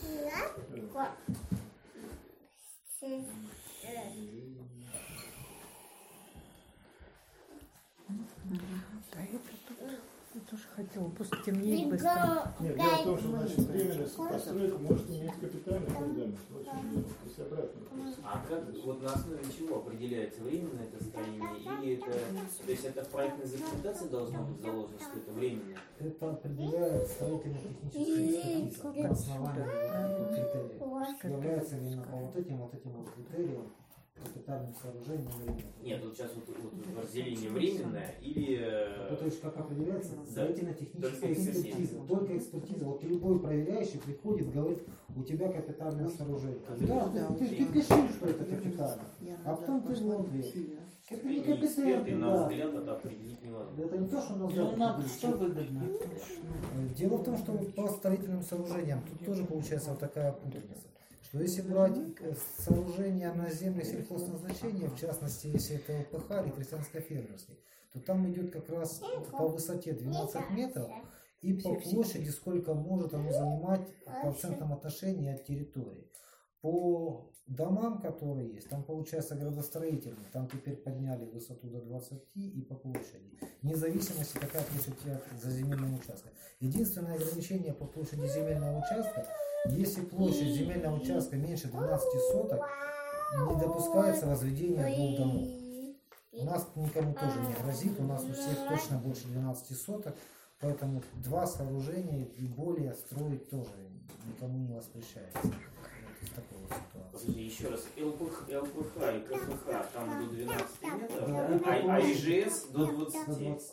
Да, я тоже хотела, просто темнеет быстро. Нет, дело в том, что, значит, временная постройка может иметь капитальный фундамент. Вот в чем дело. То есть обратно. А как, вот на основе чего определяется временное это строение? Или это, то есть это в проектной документации должно быть заложено, что это временное? Это определяет строительно-техническая экспертиза на основании критериев. Является ли она по вот этим критериям капитальным сооружением или нет. Нет, вот сейчас вот разделение временное или... То есть как определяется Да. строительно-техническая экспертиза. Только экспертиза. Вот любой проверяющий приходит, говорит, у тебя капитальное сооружение. Да, ты пиши, что это капитально. А потом ты в ответ. Это не Эксперты, на да. взгляд, это определить невозможно. Это не то, что на Ну, взгляд надо, определить. что выгодно. Дело в том, что по строительным сооружениям тут тоже получается вот такая путаница. Что если брать сооружения на земле сельхозназначения, в частности, если это ЛПХ или крестьянско-фермерский, то там идет как раз по высоте 12 метров и по площади, сколько может оно занимать в процентном отношении от территории. По домам, которые есть, там получается градостроительный, там теперь подняли высоту до 20 и по площади, вне зависимости, какая площадь за земельного участка. Единственное ограничение по площади земельного участка, если площадь земельного участка меньше 12 соток, не допускается возведение двух домов. У нас никому тоже не грозит, у нас у всех точно больше 12 соток, поэтому два сооружения и более строить тоже никому не воспрещается. Вот из такой вот ситуации. Подожди, еще раз, ЛПХ и КПХ там до 12 метров, Да, да? А ИЖС до 20? До 20.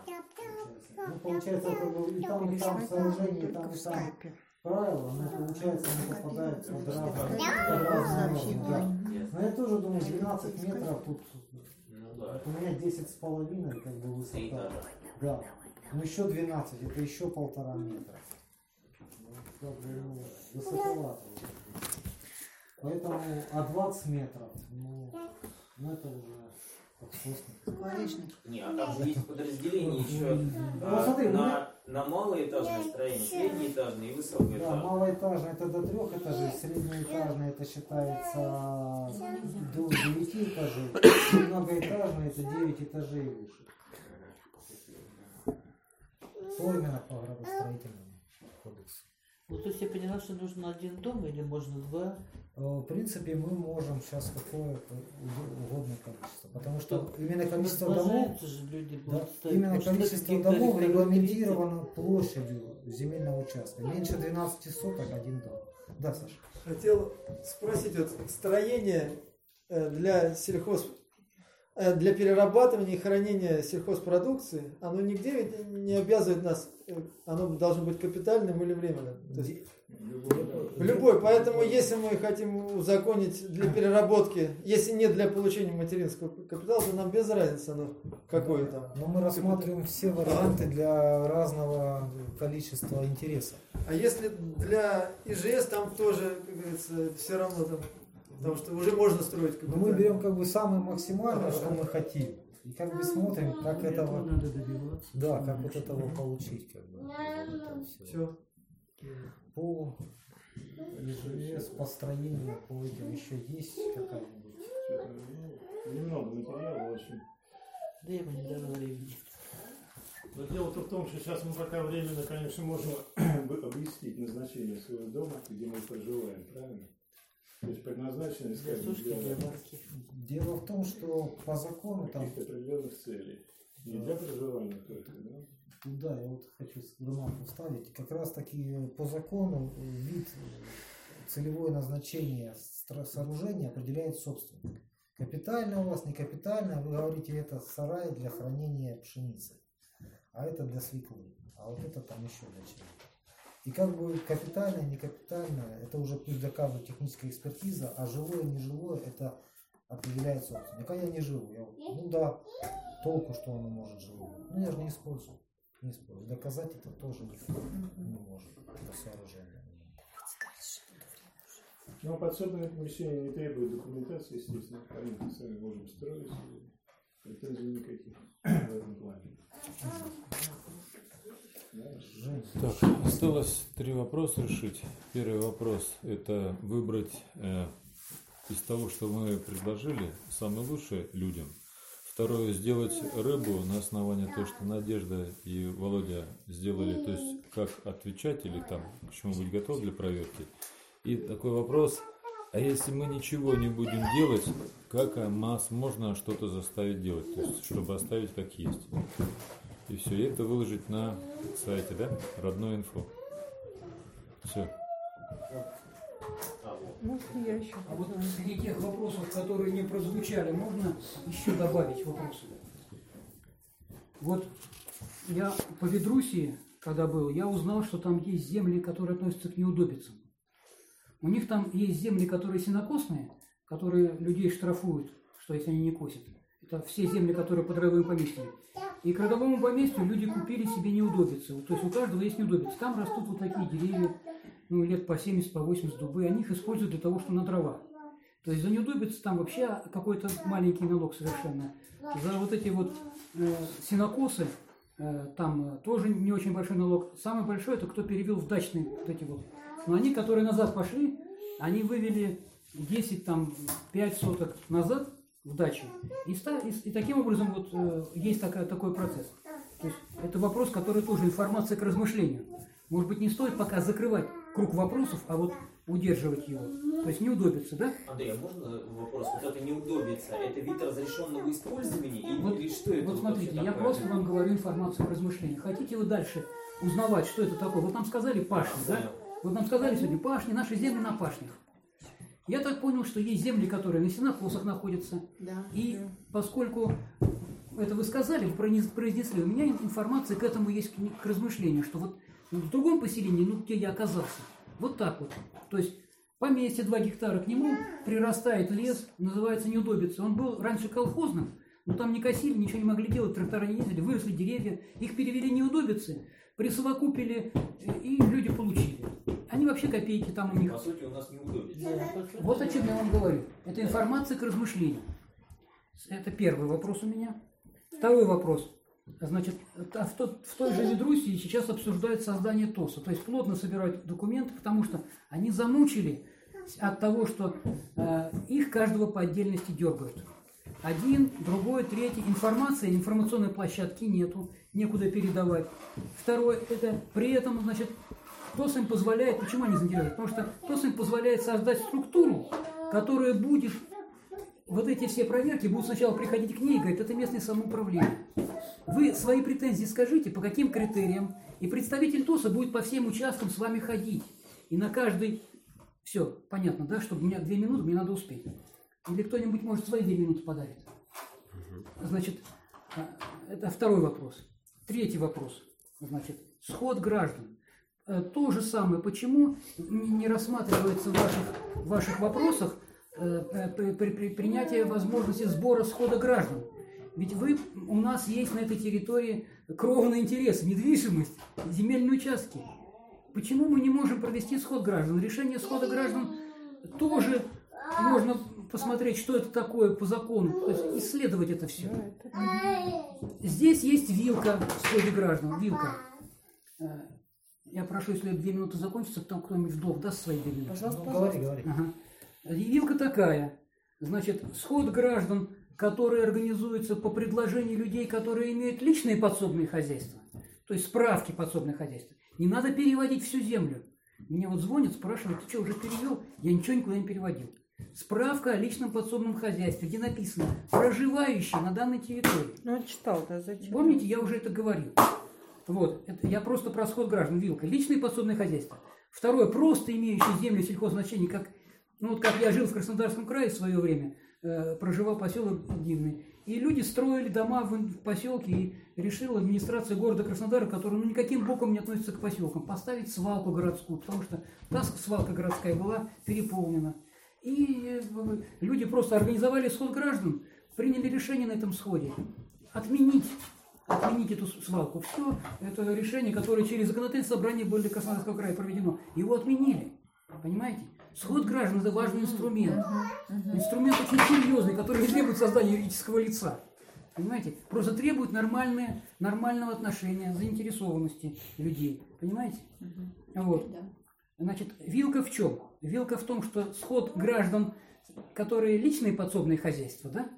Ну, получается, как бы и там сооружение, и там правила, но получается не попадают под разные нормы. Да. Но я тоже думаю, 12 метров тут, вот у меня 10,5 как бы высота. Да. Ну еще 12, это еще 1,5 метра. Как бы, ну, высоковато. Поэтому, 20 метров, ну это уже подсосник. Не, а там же есть подразделение еще Ну, смотри, на малоэтажное строение, среднеэтажное и высокоэтажное. Да, малоэтажное это до 3 этажей, среднеэтажное это считается до 9 этажей, многоэтажное это 9 этажей и выше. То именно по градостроительному кодексу. Вот, то есть я поняла, что нужно один дом или можно два? В принципе, мы можем сейчас какое угодное количество, потому что именно количество домов, же люди да, будут ставить, именно может, количество какие-то домов гектары регламентировано площадью земельного участка. Меньше 12 соток один дом. Да, Саша? Хотел спросить, вот строение для для перерабатывания и хранения сельхозпродукции, оно нигде ведь не обязывает нас, оно должно быть капитальным или временным. То есть, любой. Поэтому, если мы хотим узаконить для переработки, если нет для получения материнского капитала, то нам без разницы, оно какое там. Но мы рассматриваем все варианты для разного количества интересов. А если для ИЖС, там тоже, как говорится, все равно там, потому что уже можно строить Но капитал. мы берем как бы самое максимальное, что мы хотим. И как бы смотрим, как этого, надо добиваться. да, как вот этого получить. Как бы. Все. По ИЖС, по строению, по этим еще есть какая-нибудь? Немного материала очень. Да я бы не дала времени. Но дело-то в том, что сейчас мы пока временно, конечно, можем объяснить назначение своего дома, где мы проживаем, правильно? То есть предназначено, скажем, для Дело в том, что по закону там... каких-то определенных целей. Не для проживания только, да? Да, я вот хочу ремарку вставить. Как раз таки по закону вид, целевое назначение сооружения определяет собственник. Капитально у вас, не капитально, вы говорите, это сарай для хранения пшеницы, а это для свеклы, а вот это там еще для чего-то. И как бы капитальное, не капитальное, это уже пусть доказывает техническая экспертиза, а жилое, не жилое, это определяет собственник. А я не живу. Я, ну да, толку, что он может жилое. Ну я же не использую. Не использую. Доказать это тоже не может. Это сооружение. Ну, подсобное помещение не требует документации, естественно. Понятно, сами можем строить. Претензий никаких в этом плане. Так, осталось 3 вопроса решить. Первый вопрос – это выбрать из того, что мы предложили, самое лучшее людям. Второе – сделать рыбу на основании того, что Надежда и Володя сделали, то есть как отвечать или там к чему быть готов для проверки. И такой вопрос: а если мы ничего не будем делать, как нас можно что-то заставить делать, то есть чтобы оставить как есть. И все, и это выложить на сайте, да? Родной инфо. Все. Можно я еще? А вот среди тех вопросов, которые не прозвучали, можно еще добавить вопросы? Вот я по Ведрусии, когда был, я узнал, что там есть земли, которые относятся к неудобицам. У них там есть земли, которые сенокосные, которые людей штрафуют, что если они не косят. Это все земли, которые под родовым поместьем. И к родовому поместью люди купили себе неудобицы. То есть у каждого есть неудобицы. Там растут вот такие деревья, ну, лет по 70, по 80 дубы. Они их используют для того, что на дрова. То есть за неудобицы там вообще какой-то маленький налог совершенно. За вот эти вот сенокосы там тоже не очень большой налог. Самый большой — это кто перевел в дачные вот эти вот. Но они, которые назад пошли, они вывели 10, там, 5 соток назад в дачу. И таким образом вот есть такой процесс. То есть это вопрос, который тоже информация к размышлению. Может быть, не стоит пока закрывать круг вопросов, а вот удерживать его. То есть неудобица, да? Андрей, а можно вопрос? Вот это неудобица, это вид разрешенного использования или что это? Вот смотрите, я просто вам говорю информацию к размышлению. Хотите вы дальше узнавать, что это такое? Вот нам сказали пашни, да? Вот нам сказали сегодня пашни, наши земли на пашнях. Я так понял, что есть земли, которые на сенокосах находятся. Да. И поскольку это вы сказали, вы произнесли, у меня информация к этому есть к размышлению, что вот в другом поселении, ну, где я оказался, вот так вот. То есть поместье 2 гектара, к нему прирастает лес, называется неудобица. Он был раньше колхозным, но там не косили, ничего не могли делать, трактора не ездили, выросли деревья, их перевели неудобицы, присовокупили, и люди получили. Они вообще копейки там у них. По сути, у нас неудобица. Вот о чем я вам говорю. Это информация к размышлению. Это первый вопрос у меня. Второй вопрос. Значит, в той же Ведрусии сейчас обсуждают создание ТОСа. То есть плотно собирают документы, потому что они замучили от того, что их каждого по отдельности дергают. Один, другой, третий. Информационной площадки нету, некуда передавать. Второй, это при этом, значит, ТОС им позволяет, почему они заинтересованы? Потому что ТОС им позволяет создать структуру, которая будет, вот эти все проверки будут сначала приходить к ней и говорить, это местное самоуправление. Вы свои претензии скажите, по каким критериям, и представитель ТОСа будет по всем участкам с вами ходить. И на каждый... Все, понятно, да, чтобы у меня 2 минуты, мне надо успеть. Или кто-нибудь, может, свои 2 минуты подарит. Значит, это второй вопрос. Третий вопрос. Значит, сход граждан. То же самое, почему не рассматривается в ваших вопросах принятие возможности сбора схода граждан. Ведь у нас есть на этой территории кровный интерес, недвижимость, земельные участки. Почему мы не можем провести сход граждан? Решение схода граждан тоже можно посмотреть, что это такое по закону, то есть исследовать это все. Здесь есть вилка в сходе граждан, вилка. Я прошу, если 2 минуты закончатся, потом кто-нибудь вдох даст свои 2 минуты. Пожалуйста, говори. Ага. Вилка такая. Значит, сход граждан, которые организуются по предложению людей, которые имеют личные подсобные хозяйства, то есть справки подсобных хозяйств. Не надо переводить всю землю. Мне вот звонят, спрашивают, ты что, уже перевел? Я ничего никуда не переводил. Справка о личном подсобном хозяйстве, где написано «проживающий на данной территории». Ну, он читал, да, зачем? Помните, я уже это говорил. Вот, это я просто про сход граждан, вилка. Личные подсобные хозяйства. Второе, просто имеющие землю сельхоззначения, как, ну, вот как я жил в Краснодарском крае в свое время, проживал поселок Дивный. И люди строили дома в поселке, и решила администрация города Краснодара, которая никаким боком не относится к поселкам, поставить свалку городскую, потому что та свалка городская была переполнена. И люди просто организовали сход граждан, приняли решение на этом сходе отменить эту свалку. Все, это решение, которое через законодательное собрание было для Краснодарского края проведено, его отменили. Понимаете? Сход граждан – это важный инструмент. Инструмент очень серьезный, который не требует создания юридического лица. Понимаете? Просто требует нормального отношения, заинтересованности людей. Понимаете? Вот. Значит, вилка в чем? Вилка в том, что сход граждан, которые личные подсобные хозяйства, да?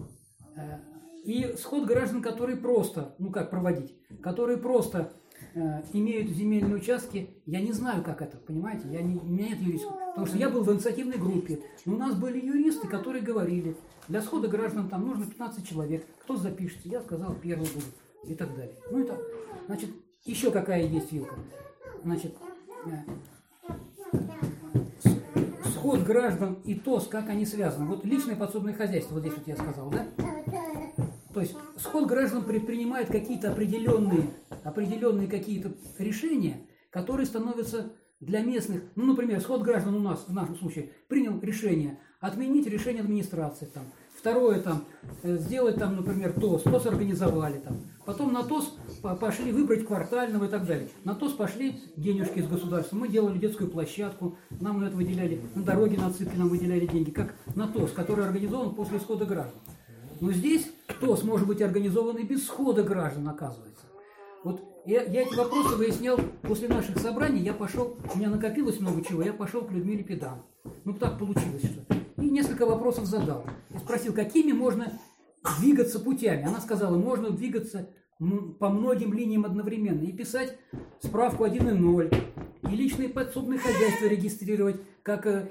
И сход граждан, которые просто, ну как проводить, которые просто имеют земельные участки, я не знаю, как это, понимаете, у меня нет юристов, потому что я был в инициативной группе, но у нас были юристы, которые говорили, для схода граждан там нужно 15 человек, кто запишется, я сказал, первый буду, и так далее. Ну это, значит, еще какая есть вилка, значит, сход граждан и ТОС, как они связаны. Вот личное подсобное хозяйство, вот здесь вот я сказал, да? То есть сход граждан предпринимает какие-то определенные какие-то решения, которые становятся для местных, ну, например, сход граждан у нас, в нашем случае, принял решение отменить решение администрации, там, второе, там, сделать, там, например, ТОС организовали, там, потом на ТОС пошли выбрать квартального и так далее. На ТОС пошли денежки из государства, мы делали детскую площадку, нам на это выделяли, на дороги на цыпке нам выделяли деньги, как на ТОС, который организован после исхода граждан. Но здесь ТОС может быть организован и без схода граждан, оказывается. Вот я эти вопросы выяснял после наших собраний, я пошел, у меня накопилось много чего, я пошел к Людмиле Педан. Ну так получилось, что. И несколько вопросов задал. Я спросил, какими можно двигаться путями. Она сказала, можно двигаться по многим линиям одновременно и писать справку 1.0, и личные подсобные хозяйства регистрировать, как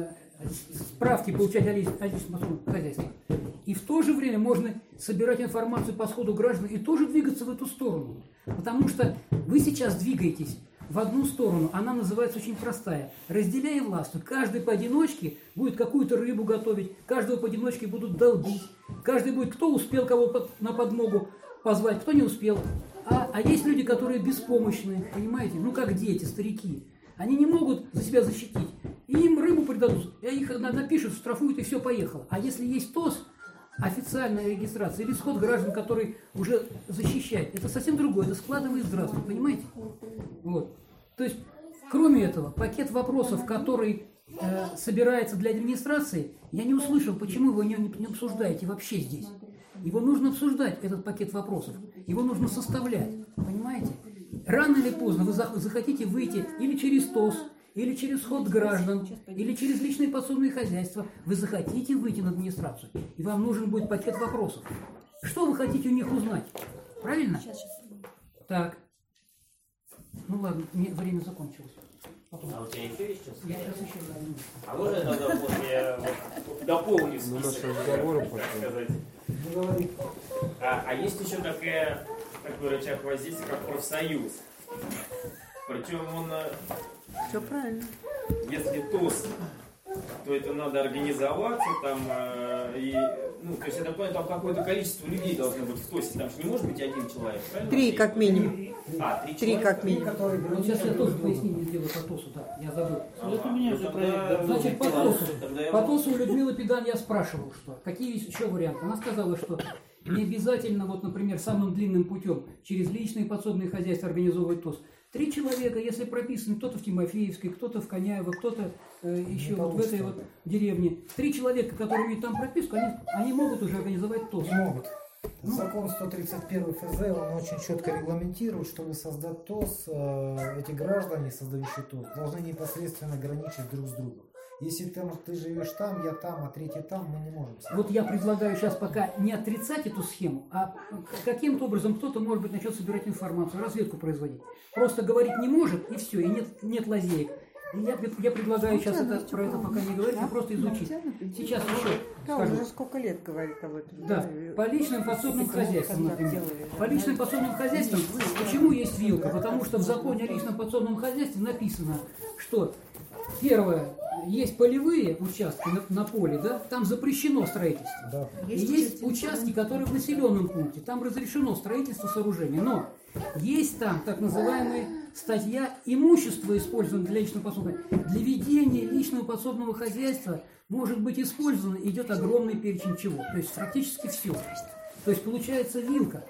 справки получать о личном подсобном хозяйстве. И в то же время можно собирать информацию по сходу граждан и тоже двигаться в эту сторону. Потому что вы сейчас двигаетесь в одну сторону, она называется очень простая. Разделяй власть. Каждый поодиночке будет какую-то рыбу готовить, каждого поодиночке будут долбить, каждый будет, кто успел кого на подмогу позвать, кто не успел. А есть люди, которые беспомощные, понимаете? Ну, как дети, старики. Они не могут за себя защитить. И им рыбу придадут, и их напишут, штрафуют, и все, поехало. А если есть ТОС, официальная регистрация, или сход граждан, который уже защищает, это совсем другое, это складывает здравствуй, понимаете? Вот. То есть, кроме этого, пакет вопросов, который собирается для администрации, я не услышал, почему вы его не обсуждаете вообще здесь. Его нужно обсуждать, этот пакет вопросов. Его нужно составлять, понимаете? Рано или поздно вы захотите выйти или через ТОС, или через сход граждан, или через личные подсобные хозяйства. Вы захотите выйти на администрацию, и вам нужен будет пакет вопросов. Что вы хотите у них узнать? Правильно? Так. Ну ладно, время закончилось. Потом. А у тебя еще есть что сказать? Я сейчас еще говорю. А можно я тогда после дополню список, так сказать? А есть еще такой рычаг воздействия, как профсоюз. Причем он... Все правильно. Если ТОС, то это надо организоваться там то есть я понял, там какое-то количество людей должно быть в ТОСе, там же не может быть один человек, правильно? 3 как минимум. 3 как минимум. Вот сейчас я тоже пояснение сделаю по ТОСу, да, я забыл. Это у меня же проект. Значит, по ТОСу у Людмилы Педан я спрашивал, что какие есть еще варианты. Она сказала, что не обязательно, вот, например, самым длинным путем через личные подсобные хозяйства организовывать ТОС. 3 человека, если прописаны, кто-то в Тимофеевской, кто-то в Коняево, кто-то еще вот в этой вот деревне. 3 человека, которые имеют там прописку, они могут уже организовать ТОС. Могут. Закон 131 ФЗ, он очень четко регламентирует, чтобы создать ТОС, эти граждане, создающие ТОС, должны непосредственно граничить друг с другом. Если ты живешь там, я там, а третий там, мы не можем. Вот я предлагаю сейчас пока не отрицать эту схему, а каким-то образом кто-то, может быть, начнет собирать информацию, разведку производить. Просто говорить не может, и все, и нет лазеек. Я предлагаю сейчас про это пока не говорить, а просто изучить. Сейчас еще скажу. Уже сколько лет говорит об этом. Да, по личным подсобным хозяйствам, например. По личным подсобным хозяйствам, почему есть вилка? Потому что в законе о личном подсобном хозяйстве написано, что первое, есть полевые участки на поле, да, там запрещено строительство. Да. И есть участки, которые в населенном пункте, там разрешено строительство сооружений. Но есть там так называемая статья «Имущество, использованное для личного подсобного». Для ведения личного подсобного хозяйства может быть использовано, идет огромный перечень чего. То есть практически все. То есть получается вилка.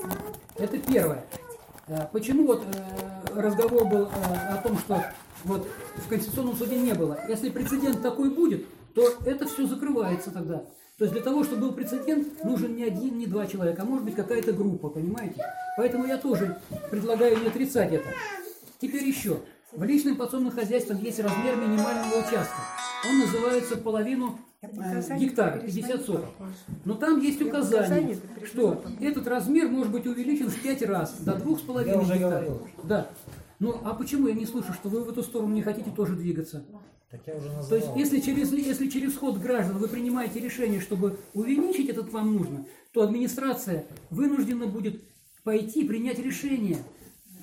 Это первое. Почему вот разговор был о том, что вот в Конституционном суде не было. Если прецедент такой будет, то это все закрывается тогда. То есть для того, чтобы был прецедент, нужен не один, не 2 человека, а может быть какая-то группа, понимаете? Поэтому я тоже предлагаю не отрицать это. Теперь еще. В личном подсобном хозяйстве есть размер минимального участка. Он называется половину гектара, 50 соток. Но там есть указание, что этот размер может быть увеличен в 5 раз, до 2,5 гектара. Да. Ну, а почему я не слышу, что вы в эту сторону не хотите тоже двигаться? Так я уже То есть, если через ход граждан вы принимаете решение, чтобы увеличить этот вам нужно, то администрация вынуждена будет пойти принять решение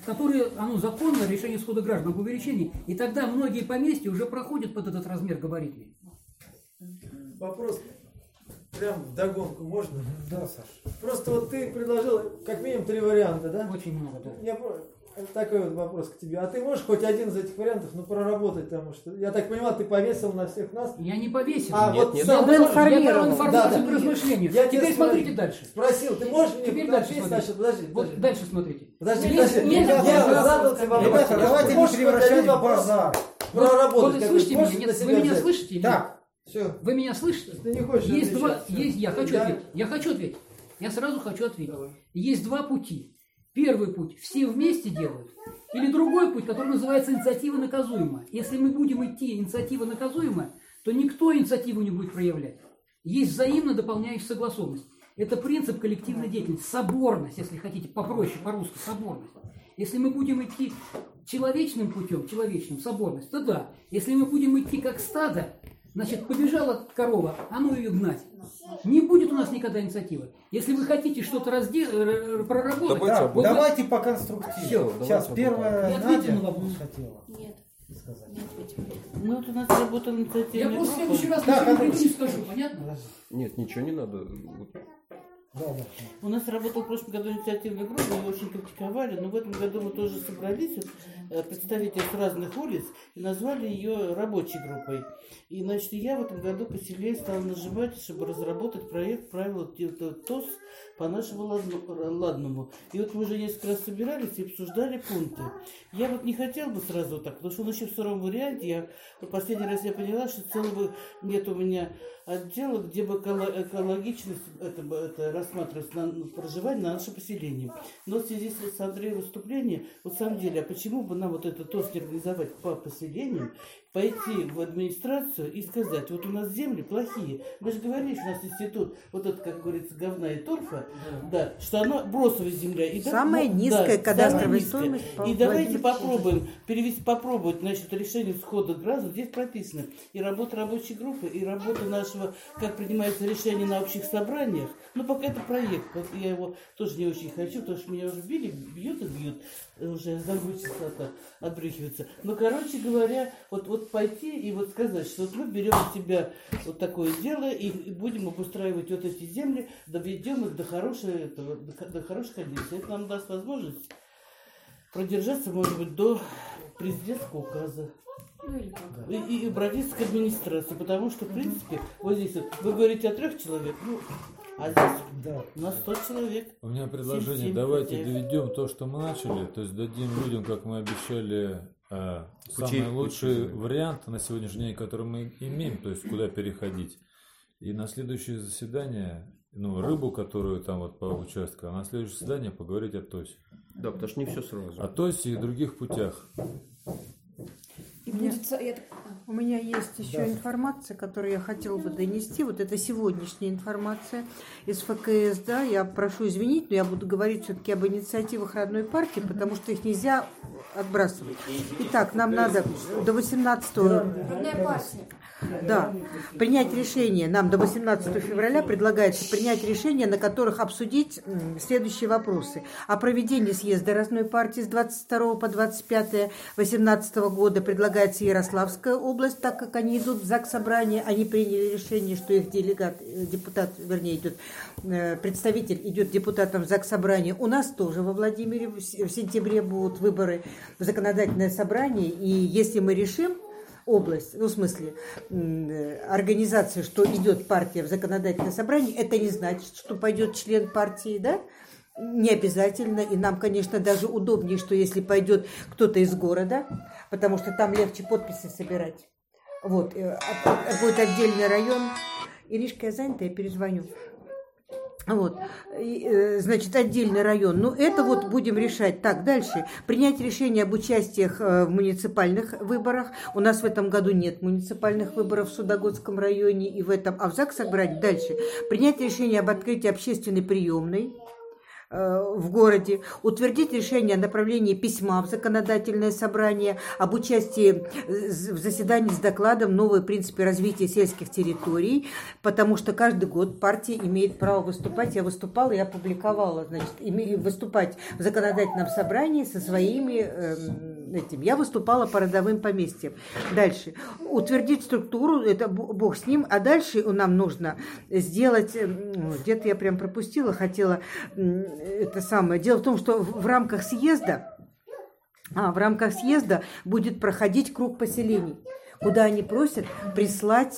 которые, оно законно, решение исхода граждан об увеличении, и тогда многие поместья уже проходят под этот размер габаритный. Вопрос прям вдогонку можно? Да, Саша. Просто вот ты предложил как минимум 3 варианта, да? Очень много, да. Такой вот вопрос к тебе. А ты можешь хоть один из этих вариантов, проработать, потому что, я так понимаю, ты повесил на всех нас? Я не повесил. Нет, я был информирован. Информацию к размышлению. Я Теперь смотрите дальше. Спросил, ты можешь мне Теперь дальше смотрите. Подожди. Вот дальше смотрите. Подожди. Я задал тебе вопрос. Ребята, давайте не превращать в базар. Проработать. Вот слышите меня? Нет, вы меня слышите? Так, все. Вы меня слышите? Ты не хочешь отвечать. Я хочу ответить. Я сразу хочу ответить. Есть два пути. Первый путь все вместе делают. Или другой путь, который называется инициатива наказуемая. Если мы будем идти инициатива наказуемая, то никто инициативу не будет проявлять. Есть взаимно дополняющая согласованность. Это принцип коллективной деятельности. Соборность, если хотите, попроще, по-русски, соборность. Если мы будем идти человечным путем, соборность, то да. Если мы будем идти как стадо, значит, побежала корова, а ну ее гнать. Не будет у нас никогда инициативы. Если вы хотите что-то проработать... Давайте по конструктиву. Сейчас первая Надя на вопрос хотела. Нет. Сказать. Ну вот у нас работала инициативная Я просто в группа. следующий раз ничего не скажу, понятно? Нет, ничего не надо. У нас работала в прошлом году инициативная группа, мы очень критиковали, но в этом году мы тоже собрались, представители с разных улиц, и назвали ее рабочей группой. И, значит, я в этом году посильнее стала нажимать, чтобы разработать проект правила ТОС по нашему ладному. И вот мы уже несколько раз собирались и обсуждали пункты. Я вот не хотела бы сразу так, потому что он еще в сыром варианте. Последний раз я поняла, что целого нет у меня отдела, где бы экологичность это рассматривается на проживание на наше поселение. Но в связи с Андреем выступлением, вот в самом деле, а почему бы нам вот это ТОС не организовать по поселениям, пойти в администрацию и сказать, вот у нас земли плохие. Мы же говорили, что у нас институт, вот это, как говорится, говна и торфа, да, что она бросовая земля. И самая низкая кадастровая стоимость. И давайте попробуем попробовать, значит, решение схода граждан. Здесь прописано и работа рабочей группы, и работа нашего, как принимается решение на общих собраниях. Но пока это проект, я его тоже не очень хочу, потому что меня уже бьют, уже замучился отбрехиваться. Но, короче говоря, вот пойти и вот сказать, что вот мы берем на себя вот такое дело и будем обустраивать вот эти земли, доведем их до хороших кондиций. Это нам даст возможность продержаться, может быть, до президентского указа. И обратиться к администрации, потому что, в принципе, вот здесь вот, вы говорите о 3 человек, а здесь у нас 100 человек. У меня предложение, давайте доведем то, что мы начали, то есть дадим людям, как мы обещали, самый лучший вариант на сегодняшний день, который мы имеем, то есть куда переходить. И на следующее заседание, рыбу, которую там вот по участку, а на следующее заседание поговорить о ТОСе. Да, потому что не все сразу. О ТОСе и других путях. У меня есть еще информация, которую я хотела бы донести. Вот это сегодняшняя информация из ФКС. Да, я прошу извинить, но я буду говорить все-таки об инициативах родной партии, потому что их нельзя отбрасывать. Итак, нам надо до 18-го... Родная партия. Да, принять решение, нам до 18 февраля предлагается принять решение, на которых обсудить следующие вопросы. О проведении съезда Родной партии с 22 по 25 2018 года предлагается Ярославская область, так как они идут в Заксобрание, они приняли решение, что их представитель идет депутатом в Заксобрание. У нас тоже во Владимире в сентябре будут выборы в законодательное собрание, и если мы решим, область, в смысле организации, что идет партия в законодательное собрание, это не значит, что пойдет член партии, да? Не обязательно, и нам, конечно, даже удобнее, что если пойдет кто-то из города, потому что там легче подписи собирать. Вот, будет отдельный район. Иришка, я занята, я перезвоню. Вот, значит, отдельный район. Ну, это вот будем решать. Так, дальше. Принять решение об участиях в муниципальных выборах. У нас в этом году нет муниципальных выборов в Судогодском районе и в этом, а в Заксобрании. Дальше. Принять решение об открытии общественной приемной в городе, утвердить решение о направлении письма в законодательное собрание об участии в заседании с докладом «Новые принципы развития сельских территорий», потому что каждый год партия имеет право выступать. Я выступала и опубликовала, значит, выступать в законодательном собрании со своими этим. Я выступала по родовым поместьям. Дальше. Утвердить структуру, это бог с ним, а дальше нам нужно сделать, где-то я прям пропустила, хотела это самое. Дело в том, что в рамках съезда будет проходить круг поселений, куда они просят прислать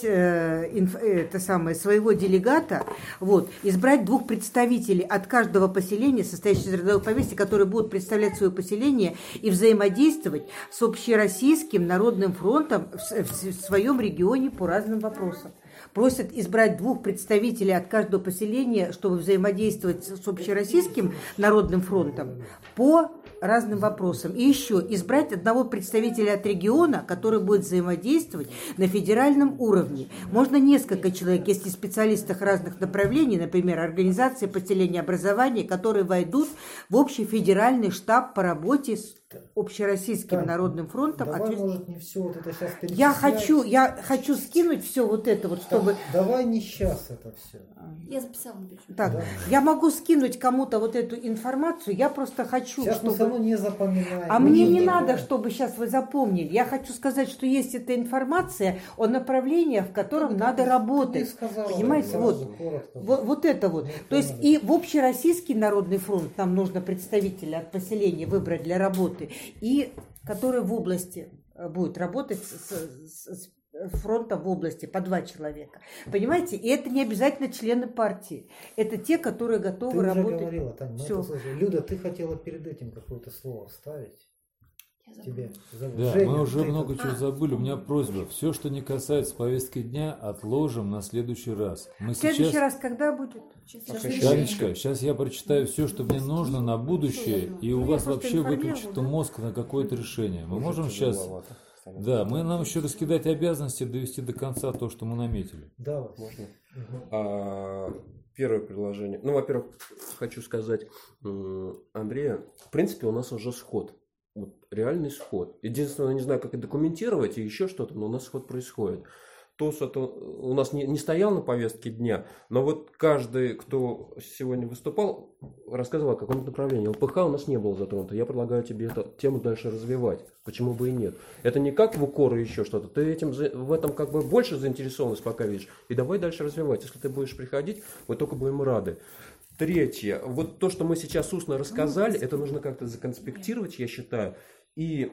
своего делегата, избрать 2 представителей от каждого поселения, состоящих из родовых поместий, которые будут представлять свое поселение и взаимодействовать с Общероссийским народным фронтом в своем регионе по разным вопросам. Просят избрать 2 представителей от каждого поселения, чтобы взаимодействовать с Общероссийским народным фронтом по разным вопросам. И еще избрать 1 представителя от региона, который будет взаимодействовать на федеральном уровне. Можно несколько человек, если специалистов разных направлений, например, организации поселения образования, которые войдут в общий федеральный штаб по работе с Общероссийским народным фронтом. Давай, может, не все вот это сейчас перечислять. Я хочу скинуть все вот это вот, чтобы... Давай не сейчас это все. Я записала. Так, да. Я могу скинуть кому-то вот эту информацию, я просто хочу, сейчас чтобы... мы все равно не запоминаем. А мне не надо, чтобы сейчас вы запомнили. Я хочу сказать, что есть эта информация о направлениях, в котором надо работать. Понимаете? Вот это вот. То есть и в Общероссийский народный фронт нам нужно представителя от поселения выбрать для работы, и который в области будет работать с фронта в области по 2 человека. Понимаете? И это не обязательно члены партии. Это те, которые готовы работать. Ты уже говорила, Таня, Люда, ты хотела перед этим какое-то слово вставить? Тебе да, Женя, мы уже много чего забыли. У меня просьба. Все, что не касается повестки дня, отложим на следующий раз. Следующий раз когда будет? Танечка, сейчас я прочитаю все, что мне нужно на будущее, и у вас вообще выключит мозг на какое-то решение. Мы можем сейчас... Да, нам еще раскидать обязанности, довести до конца то, что мы наметили. Да, можно. Первое предложение. Во-первых, хочу сказать Андрею, в принципе, у нас уже сход. Вот, реальный сход. Единственное, не знаю, как это документировать и еще что-то, но у нас сход происходит. ТОС это у нас не стоял на повестке дня, но вот каждый, кто сегодня выступал, рассказывал о каком-то направлении. ЛПХ у нас не было затронуто. Я предлагаю тебе эту тему дальше развивать. Почему бы и нет? Это не как в укор и еще что-то. Ты в этом как бы больше заинтересованность пока видишь. И давай дальше развивать. Если ты будешь приходить, мы только будем рады. Третье. Вот то, что мы сейчас устно рассказали, это нужно как-то законспектировать, я считаю, и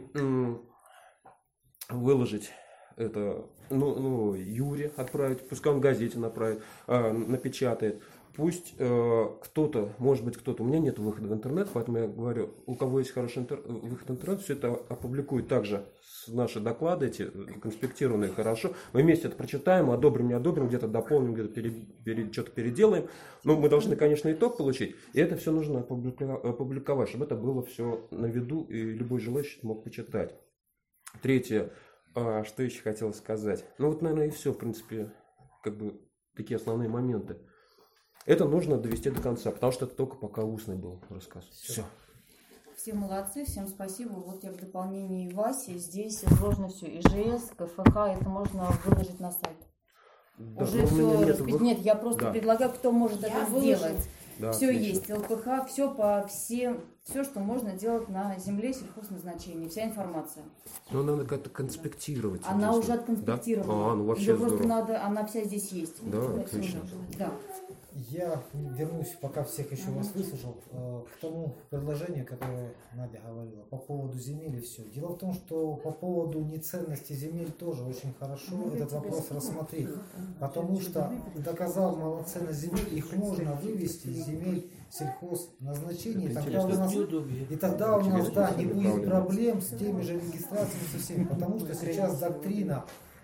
выложить это, Юре отправить, пускай он в газете направит, напечатает. Пусть кто-то, может быть кто-то, у меня нет выхода в интернет, поэтому я говорю, у кого есть хороший выход в интернет, все это опубликует также наши доклады, эти конспектированные хорошо. Мы вместе это прочитаем, одобрим, не одобрим, где-то дополним, где-то что-то переделаем. Но мы должны, конечно, итог получить. И это все нужно опубликовать, чтобы это было все на виду, и любой желающий мог почитать. Третье, что еще хотел сказать. Наверное, и все, в принципе, такие основные моменты. Это нужно довести до конца, потому что это только пока устный был рассказ. Все. Все молодцы, всем спасибо. Вот я в дополнении Васи, здесь изложено все. ИЖС, КФК, это можно выложить на сайт. Да, уже все нет, я просто предлагаю, кто может это сделать. Да, все отлично. есть, ЛПХ, все, что можно делать на земле сельхозназначения, вся информация. Но надо как-то конспектировать. Она уже отконспектирована. Да? Вообще ее здорово. Просто надо, она вся здесь есть. Да, отлично. Да. Я вернусь, пока всех еще вас выслушал, к тому предложению, которое Надя говорила по поводу земель и все. Дело в том, что по поводу неценности земель тоже очень хорошо этот вопрос рассмотреть, потому что, доказав малоценность земель, их можно вывести из земель сельхозназначения, и тогда у нас не будет проблем с теми же регистрациями, со всеми, потому что сейчас доктрина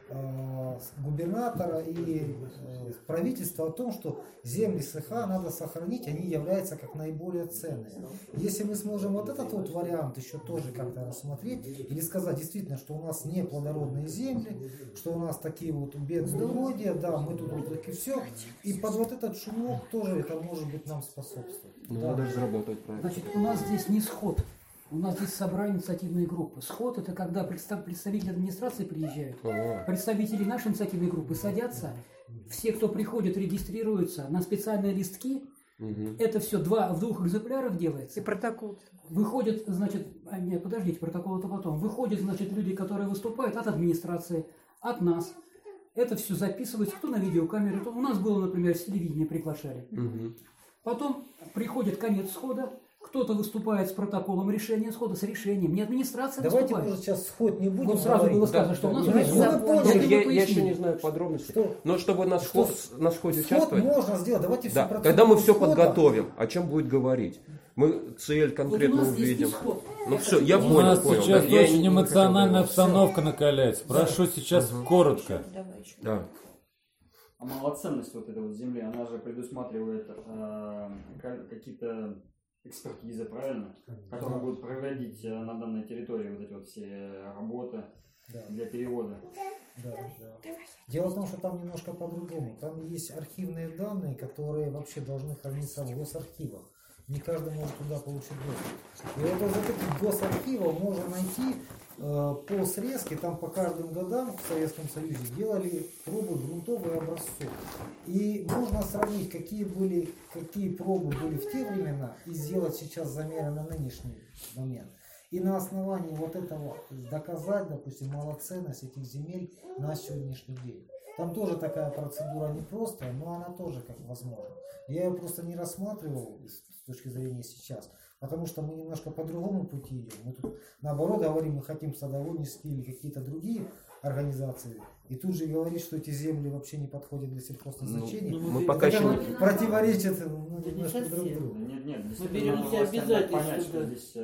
губернатора и правительства о том, что земли СХ надо сохранить, они являются как наиболее ценные. Если мы сможем вот этот вот вариант еще тоже как-то рассмотреть, или сказать действительно, что у нас не плодородные земли, что у нас такие вот бедные угодья, да, мы тут вот и все, и под вот этот шумок тоже это может быть нам способствует. Ну, да. надо разработать проект. Значит, у нас здесь не сход. У нас здесь собрание инициативной группы. Сход – это когда представители администрации приезжают, представители нашей инициативной группы садятся, все, кто приходит, регистрируются на специальные листки. Это все в двух экземплярах делается. И протокол. Выходят, значит, нет, подождите, протокол это потом. Выходят, значит, люди, которые выступают от администрации, от нас. Это все записывается, кто на видеокамере. У нас было, например, с телевидения приглашали. Потом приходит конец схода. Кто-то выступает с протоколом решения схода, с решением. Не администрация Давайте, выступает. может, сейчас сход не будем. Вот сразу было сказано, что у нас я еще не знаю подробностей. Но чтобы на сходе участвовать. Можно сделать. Давайте все процедуру. Когда мы все подготовим, о чем будет говорить. Мы цель конкретно увидим. Ну все, я понял. У нас сейчас очень эмоциональная обстановка накаляется. Прошу сейчас коротко. Да. А малоценность вот этой вот земли, она же предусматривает какие-то экспертизы, правильно? Которые будут проводить на данной территории вот эти вот все работы для перевода. Да. Дело в том, что там немножко по-другому. Там есть архивные данные, которые вообще должны храниться в госархивах. Не каждый может туда получить доступ. И вот из этих госархивов можно найти по срезке, там по каждым годам в Советском Союзе делали пробы грунтовые образцы. И можно сравнить, какие пробы были в те времена, и сделать сейчас замеры на нынешний момент. И на основании вот этого доказать, допустим, малоценность этих земель на сегодняшний день. Там тоже такая процедура непростая, но она тоже как возможна. Я ее просто не рассматривал с точки зрения сейчас, потому что мы немножко по другому пути идем. Мы тут наоборот говорим, мы хотим садоводческие или какие-то другие организации. И тут же говорить, что эти земли вообще не подходят для сельхозназначения. Мы пока еще не противоречит немножко друг другу. Нет, мы берем все обязательства.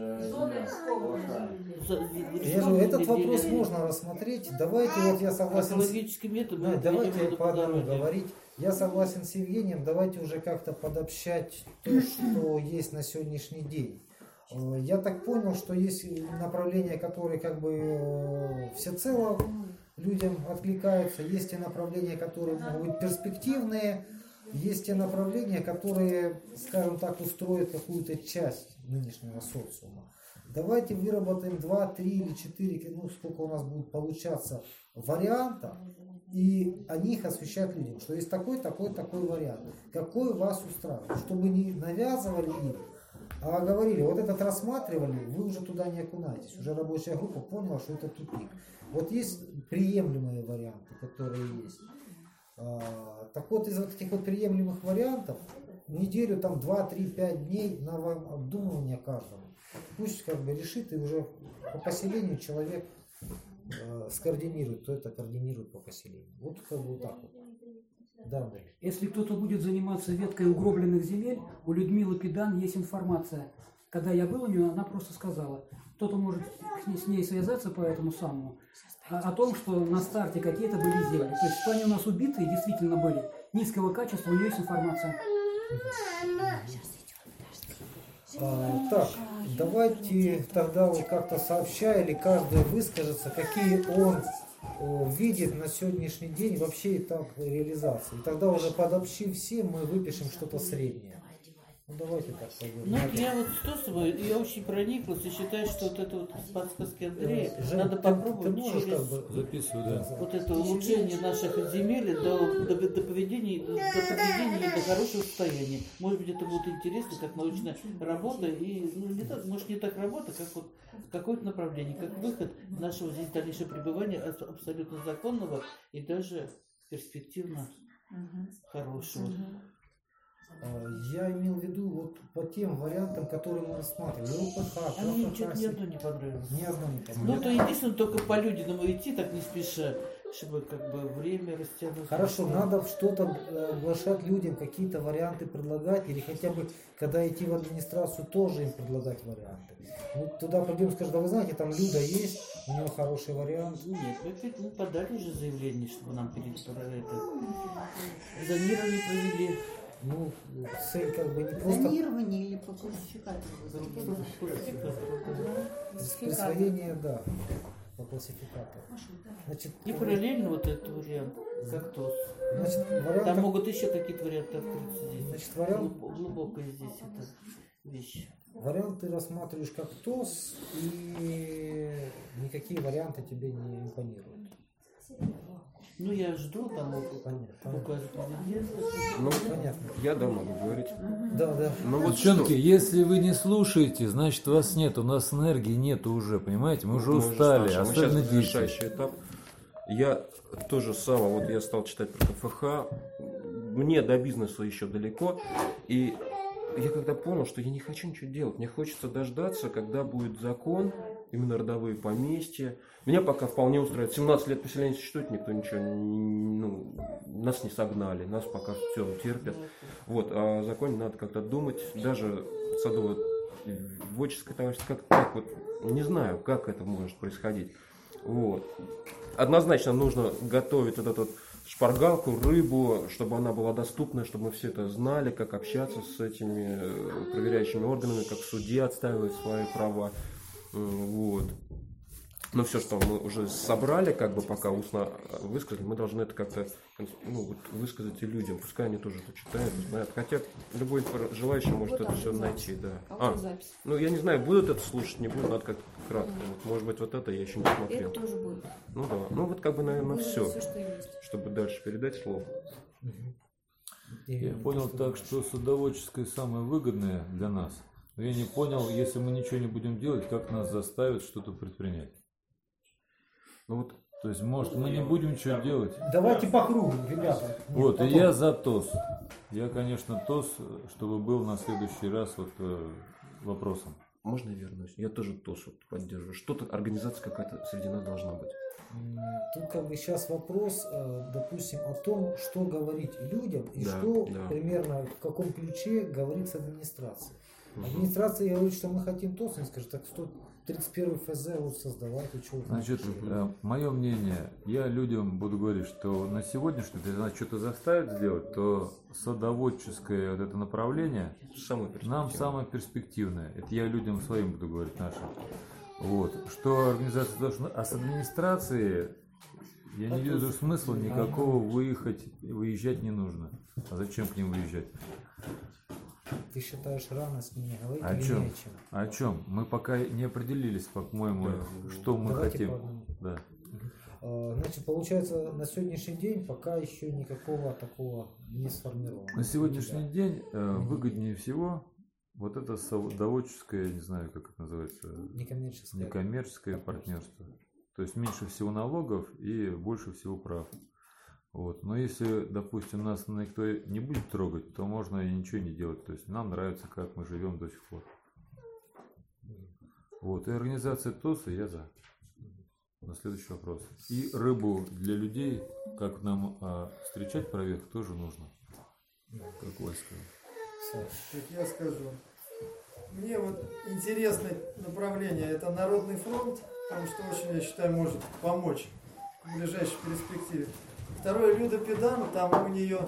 Я же этот вопрос можно рассмотреть. Давайте, вот я согласен. Давайте по одному говорить. Я согласен с Евгением. Давайте уже как-то подобщать то, что есть на сегодняшний день. Я так понял, что есть направления, которые как бы всецело людям откликаются, есть те направления, которые могут быть перспективные, есть те направления, которые, скажем так, устроят какую-то часть нынешнего социума. Давайте выработаем 2, 3 или 4, ну сколько у нас будет получаться вариантов, и о них освещать людям, что есть такой вариант, какой вас устраивает, чтобы не навязывали им, а говорили, вот этот рассматривали, вы уже туда не окунаетесь. Уже рабочая группа поняла, что это тупик. Вот есть приемлемые варианты, которые есть. Так вот, из вот этих вот приемлемых вариантов, неделю, там 2, 3, 5 дней на вам обдумывание каждому. Пусть как бы решит, и уже по поселению человек скоординирует, кто это координирует по поселению. Вот как бы так вот. Да. Если кто-то будет заниматься веткой угробленных земель, у Людмилы Педан есть информация. Когда я был у нее, она просто сказала, кто-то может с ней связаться по этому самому, о том, что на старте какие-то были земли. То есть, что они у нас убитые действительно были, низкого качества, у нее есть информация. Так, давайте тогда вот как-то сообща или каждый выскажется, какие он видит на сегодняшний день вообще этап реализации. И тогда уже подобщив все, мы выпишем что-то среднее. Ну давайте так пойдем. Ну я вот что с тобой, я очень прониклась и считаю, что вот это вот подсказки Андрея надо попробовать через вот это улучшение наших земель до доведения до хорошего состояния. Может быть, это будет интересно, как научная работа, и ну, не так, может не так работа, как вот какое-то направление, как выход нашего здесь дальнейшего пребывания абсолютно законного и даже перспективно хорошего. Я имел в виду вот по тем вариантам, которые мы рассматривали. ЛПХ, мне что-то ни одно не понравилось. Ни одно не понравилось. Ну, то единственное, только по Людиному идти так не спеша, чтобы как бы время растянуть. Хорошо, надо что-то оглашать людям, какие-то варианты предлагать, или хотя бы, когда идти в администрацию, тоже им предлагать варианты. Мы туда пойдем и скажем, да вы знаете, там Люда есть, у нее хороший вариант. Нет, мы подали уже заявление, чтобы нам зонирование провели. Ну, цель как бы не просто... Зонирование или по классификации? Присвоение, да, по классификатору. Значит, и параллельно вот этот вариант, как ТОС. Значит, вариант... Там могут еще какие-то варианты открыться здесь. Значит, вариант... Глубокая здесь эта вещь. Вариант ты рассматриваешь как ТОС, и никакие варианты тебе не импонируют. Ну, я жду там указ президента. Ну, понятно. Я, да, могу говорить. Да. Ну, вот девчонки, если вы не слушаете, значит вас нет, у нас энергии нету уже, понимаете? Мы уже устали, особенно дети. Решающий этап. Я то же самое, вот я стал читать про КФХ, мне до бизнеса еще далеко, и я когда понял, что я не хочу ничего делать, мне хочется дождаться, когда будет закон, именно родовые поместья. Меня пока вполне устраивает. 17 лет поселения существует, никто ничего, нас не согнали, нас пока все терпят. Вот, а о законе надо как-то думать, даже садово-вотческое товарищество, как вот, не знаю, как это может происходить. Вот. Однозначно нужно готовить вот эту шпаргалку, рыбу, чтобы она была доступна, чтобы мы все это знали, как общаться с этими проверяющими органами, как в суде отстаивать свои права. Вот. Но все, что мы уже собрали, как бы пока устно высказали, мы должны это как-то высказать и людям. Пускай они тоже это читают, знают. Хотя любой желающий может это все найти. Да. Ну, я не знаю, будут это слушать, не будут, надо как кратко. Вот, может быть, вот это я еще не смотрел. Это тоже будет. Ну да. Ну вот как бы, наверное, все, чтобы дальше передать слово. Я понял так, что садоводческое самое выгодное для нас. Но я не понял, если мы ничего не будем делать, как нас заставят что-то предпринять. Ну вот, то есть, может, мы не будем ничего делать. Давайте по кругу, ребята. Вот, и я за ТОС. Я, конечно, ТОС, чтобы был на следующий раз вот вопросом. Можно я вернусь? Я тоже ТОС вот поддерживаю. Что-то, организация какая-то среди нас должна быть. Тут как бы сейчас вопрос, допустим, о том, что говорить людям и примерно в каком ключе говорить с администрацией. Администрация говорит, что мы хотим ТОС, они скажут, так 131 ФЗ вот создавайте, что. Значит, мое мнение, я людям буду говорить, что на сегодняшний день, если надо что-то заставить сделать, то садоводческое вот это направление нам самое перспективное. Это я людям своим буду говорить, нашим. Вот. Что организация должна... А с администрацией я не вижу смысла никакого выезжать не нужно. А зачем к ним выезжать? Ты считаешь рано с ними говорить о или чем? не о чем? О чем? Мы пока не определились, по-моему, что мы хотим. Да. Значит, получается, на сегодняшний день пока еще никакого такого не сформировано. На сегодняшний день выгоднее всего вот это садоводческое, не знаю, как это называется, некоммерческое партнерство. То есть меньше всего налогов и больше всего прав. Вот. Но если, допустим, нас никто не будет трогать, то можно и ничего не делать. То есть нам нравится, как мы живем до сих пор. Вот. И организация ТОСа я за. На следующий вопрос. И рыбу для людей, как нам встречать проверку, тоже нужно. Как Ольга сказала. Так я скажу. Мне вот интересное направление — это Народный фронт, потому что очень, я считаю, может помочь в ближайшей перспективе. Второе — Люда Педан, там у нее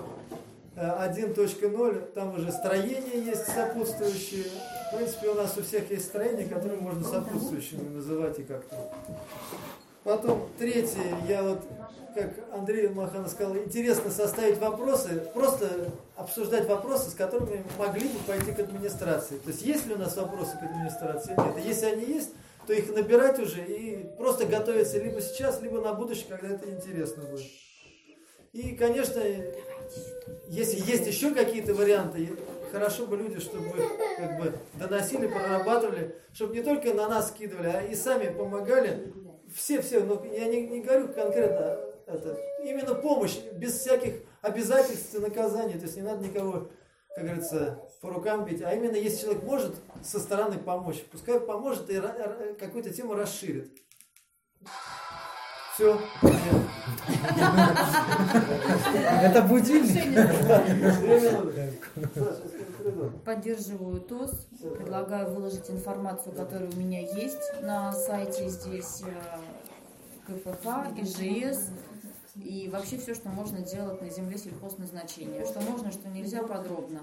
1.0, там уже строения есть сопутствующие. В принципе, у нас у всех есть строения, которые можно сопутствующими называть и как-то. Потом третье, я вот, как Андрей Маханов сказал, интересно составить вопросы, просто обсуждать вопросы, с которыми могли бы пойти к администрации. То есть, есть ли у нас вопросы к администрации? Нет. И если они есть, то их набирать уже и просто готовиться либо сейчас, либо на будущее, когда это интересно будет. И, конечно, если есть еще какие-то варианты, хорошо бы люди, чтобы как бы доносили, прорабатывали, чтобы не только на нас скидывали, а и сами помогали. Все, но я не говорю конкретно это, именно помощь, без всяких обязательств и наказаний. То есть не надо никого, как говорится, по рукам бить, а именно если человек может со стороны помочь, пускай поможет и какую-то тему расширит. Все. Это будильник. Поддерживаю ТОС, предлагаю выложить информацию, которая у меня есть на сайте здесь, КФХ, ИЖС и вообще все, что можно делать на земле сельхозназначения. Что можно, что нельзя, подробно.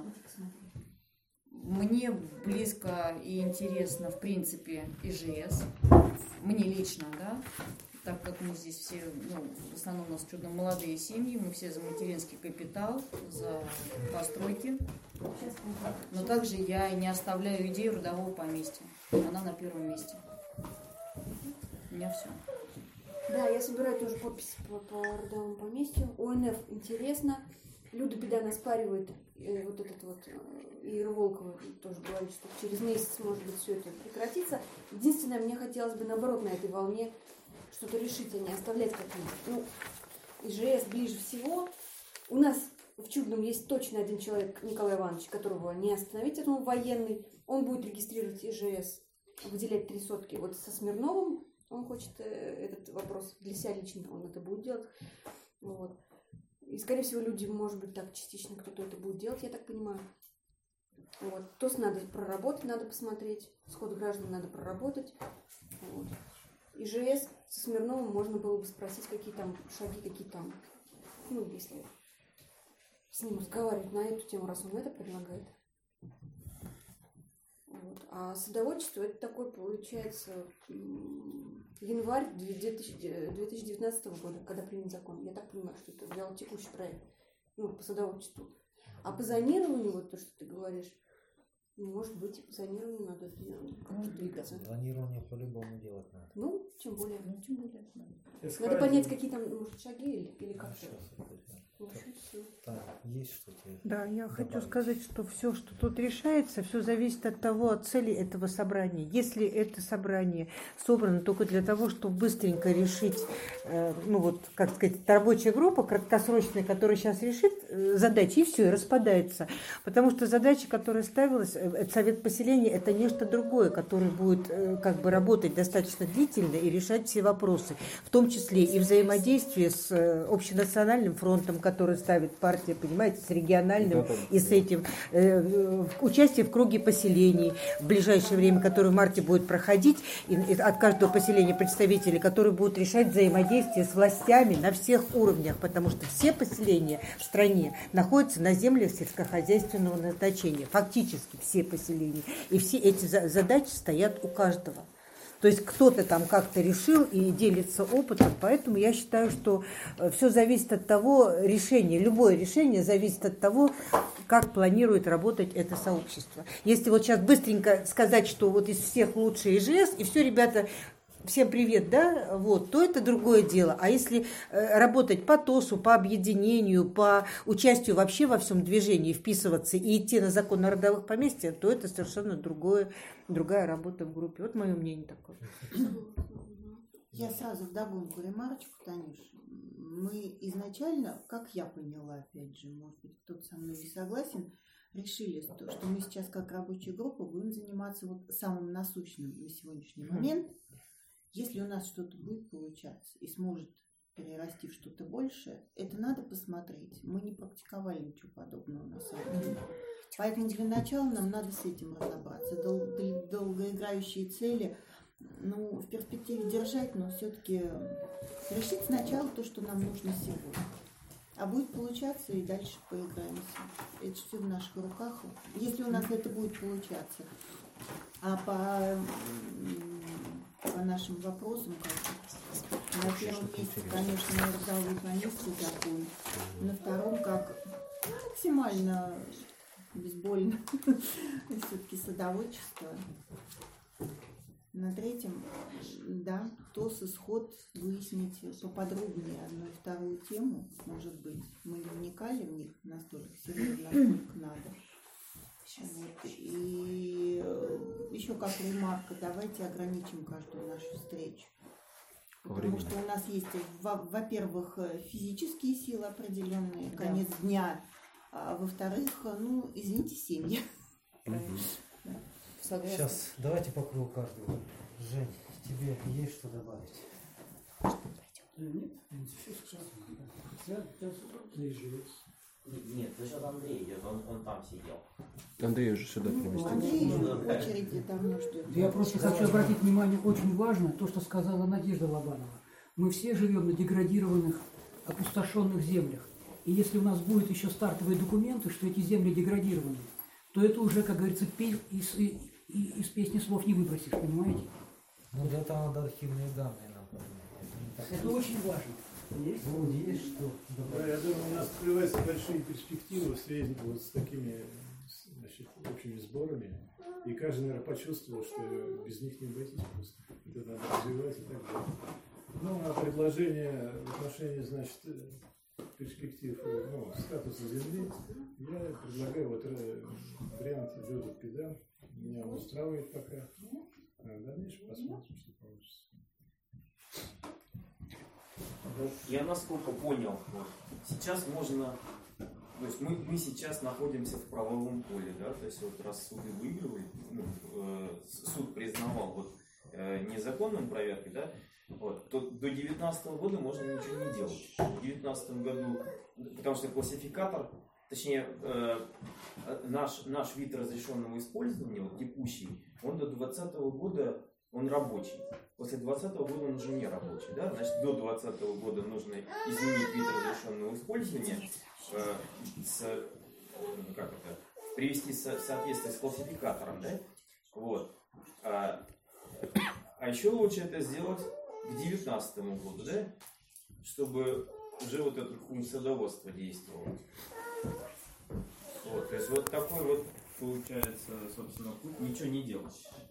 Мне близко и интересно, в принципе, ИЖС. Мне лично, да, так как мы здесь все, в основном у нас чудо молодые семьи, мы все за материнский капитал, за постройки. Но также я не оставляю идею родового поместья. Она на первом месте. У меня все. Да, я собираю тоже подписи по родовому поместью. ОНФ интересно. Люда Педан оспаривает вот этот вот, и Волкова тоже говорит, что через месяц, может быть, все это прекратится. Единственное, мне хотелось бы, наоборот, на этой волне что-то решить, а не оставлять как-нибудь. ИЖС ближе всего. У нас в Чудном есть точно один человек, Николай Иванович, которого не остановить, это он военный. Он будет регистрировать ИЖС, выделять 3 сотки. Вот со Смирновым он хочет этот вопрос для себя лично, он это будет делать. Вот. И, скорее всего, люди, может быть, так частично кто-то это будет делать, я так понимаю. Вот. ТОС надо проработать, надо посмотреть. Сход граждан надо проработать. Вот. ИЖС со Смирновым можно было бы спросить, какие там шаги, какие там, если с ним разговаривать на эту тему, раз он это предлагает. Вот. А садоводчество это такой, получается, январь 2019 года, когда принят закон. Я так понимаю, что это вялотекущий проект, по садоводчеству. А по зонированию, вот то, что ты говоришь, может быть, и по зонированию надо двигаться. Зонирование по-любому делать надо. Тем более. Надо понять, какие там, может, шаги или как-то. Так, есть что-то? Да, я хочу сказать, что все, что тут решается, все зависит от того, от цели этого собрания. Если это собрание собрано только для того, чтобы быстренько решить, рабочая группа краткосрочная, которая сейчас решит задачи, и все, и распадается. Потому что задача, которая ставилась, совет поселения, это нечто другое, которое будет работать достаточно длительно и решать все вопросы, в том числе и взаимодействие с общенациональным фронтом, который ставит партия, понимаете, с региональным и с этим. Участие в круге поселений в ближайшее время, которое в марте будет проходить, и от каждого поселения представители, которые будут решать взаимодействие с властями на всех уровнях, потому что все поселения в стране находятся на землях сельскохозяйственного назначения. Фактически все поселения. И все эти задачи стоят у каждого. То есть кто-то там как-то решил и делится опытом, поэтому я считаю, что все зависит от того решения, любое решение зависит от того, как планирует работать это сообщество. Если вот сейчас быстренько сказать, что вот из всех лучше ИЖС, и все, ребята, всем привет, да, то это другое дело. А если работать по ТОСу, по объединению, по участию вообще во всем движении, вписываться и идти на закон о родовых поместьях, то это совершенно другая работа в группе. Вот мое мнение такое. Я сразу вдогонку ремарочку, Танюш. Мы изначально, как я поняла, опять же, может быть, кто-то со мной не согласен, решили, что мы сейчас как рабочая группа будем заниматься самым насущным на сегодняшний момент. Если у нас что-то будет получаться и сможет перерасти в что-то большее, это надо посмотреть. Мы не практиковали ничего подобного на самом деле. Поэтому для начала нам надо с этим разобраться. Долгоиграющие цели, в перспективе держать, но все-таки решить сначала то, что нам нужно сегодня. А будет получаться, и дальше поиграемся. Это все в наших руках. Если у нас это будет получаться. А по нашим вопросам, на первом месте, конечно, родовой поместье закон. На втором, как максимально безбольно, все-таки садоводчество. На третьем, да, ТОС, исход, выяснить поподробнее одну и вторую тему, может быть. Мы не вникали в них настолько серьезно, насколько надо. И еще как ремарка, давайте ограничим каждую нашу встречу. Потому что у нас есть, во-первых, физические силы определенные, конец дня, а во-вторых, извините, семьи. Сейчас давайте по кругу каждого. Жень, тебе есть что добавить? Нет, все сейчас живет. Нет, за счет Андрея идет, он там сидел. Андрей уже сюда переместился. Андрей в очереди давно ждет. Я просто хочу обратить внимание, очень важно то, что сказала Надежда Лобанова. Мы все живем на деградированных, опустошенных землях. И если у нас будут еще стартовые документы, что эти земли деградированы, то это уже, как говорится, из песни слов не выбросишь, понимаете? Ну, для этого надо архивные данные нам поднимать. Это очень важно. Есть? Ну, есть что. Да, я думаю, у нас открываются большие перспективы в связи вот с такими, значит, общими сборами. И каждый, наверное, почувствовал, что без них не обойтись просто. Это надо развивать и так далее. Ну, а предложение в отношении, значит, перспектив, ну, статуса земли, я предлагаю вот вариант Людвиг Педан. Меня устраивает пока. А дальше посмотрим, что получится. Я насколько понял, вот, сейчас можно, то есть мы сейчас находимся в правовом поле, да, то есть вот раз суды выигрывают, суд признавал вот незаконным проверкой, да, вот, то до 2019 года можно ничего не делать. В 2019 году, потому что классификатор, точнее наш вид разрешенного использования, вот текущий, он до 2020 года он рабочий. После 2020 года он уже не рабочий. Да? Значит, до 2020 года нужно изменить вид разрешенного использования, привести в соответствие с классификатором. Да? Вот. А еще лучше это сделать к 2019 году, да? Чтобы уже вот это садоводство действовало. Вот. То есть вот такой вот получается, собственно, путь, ничего не делать.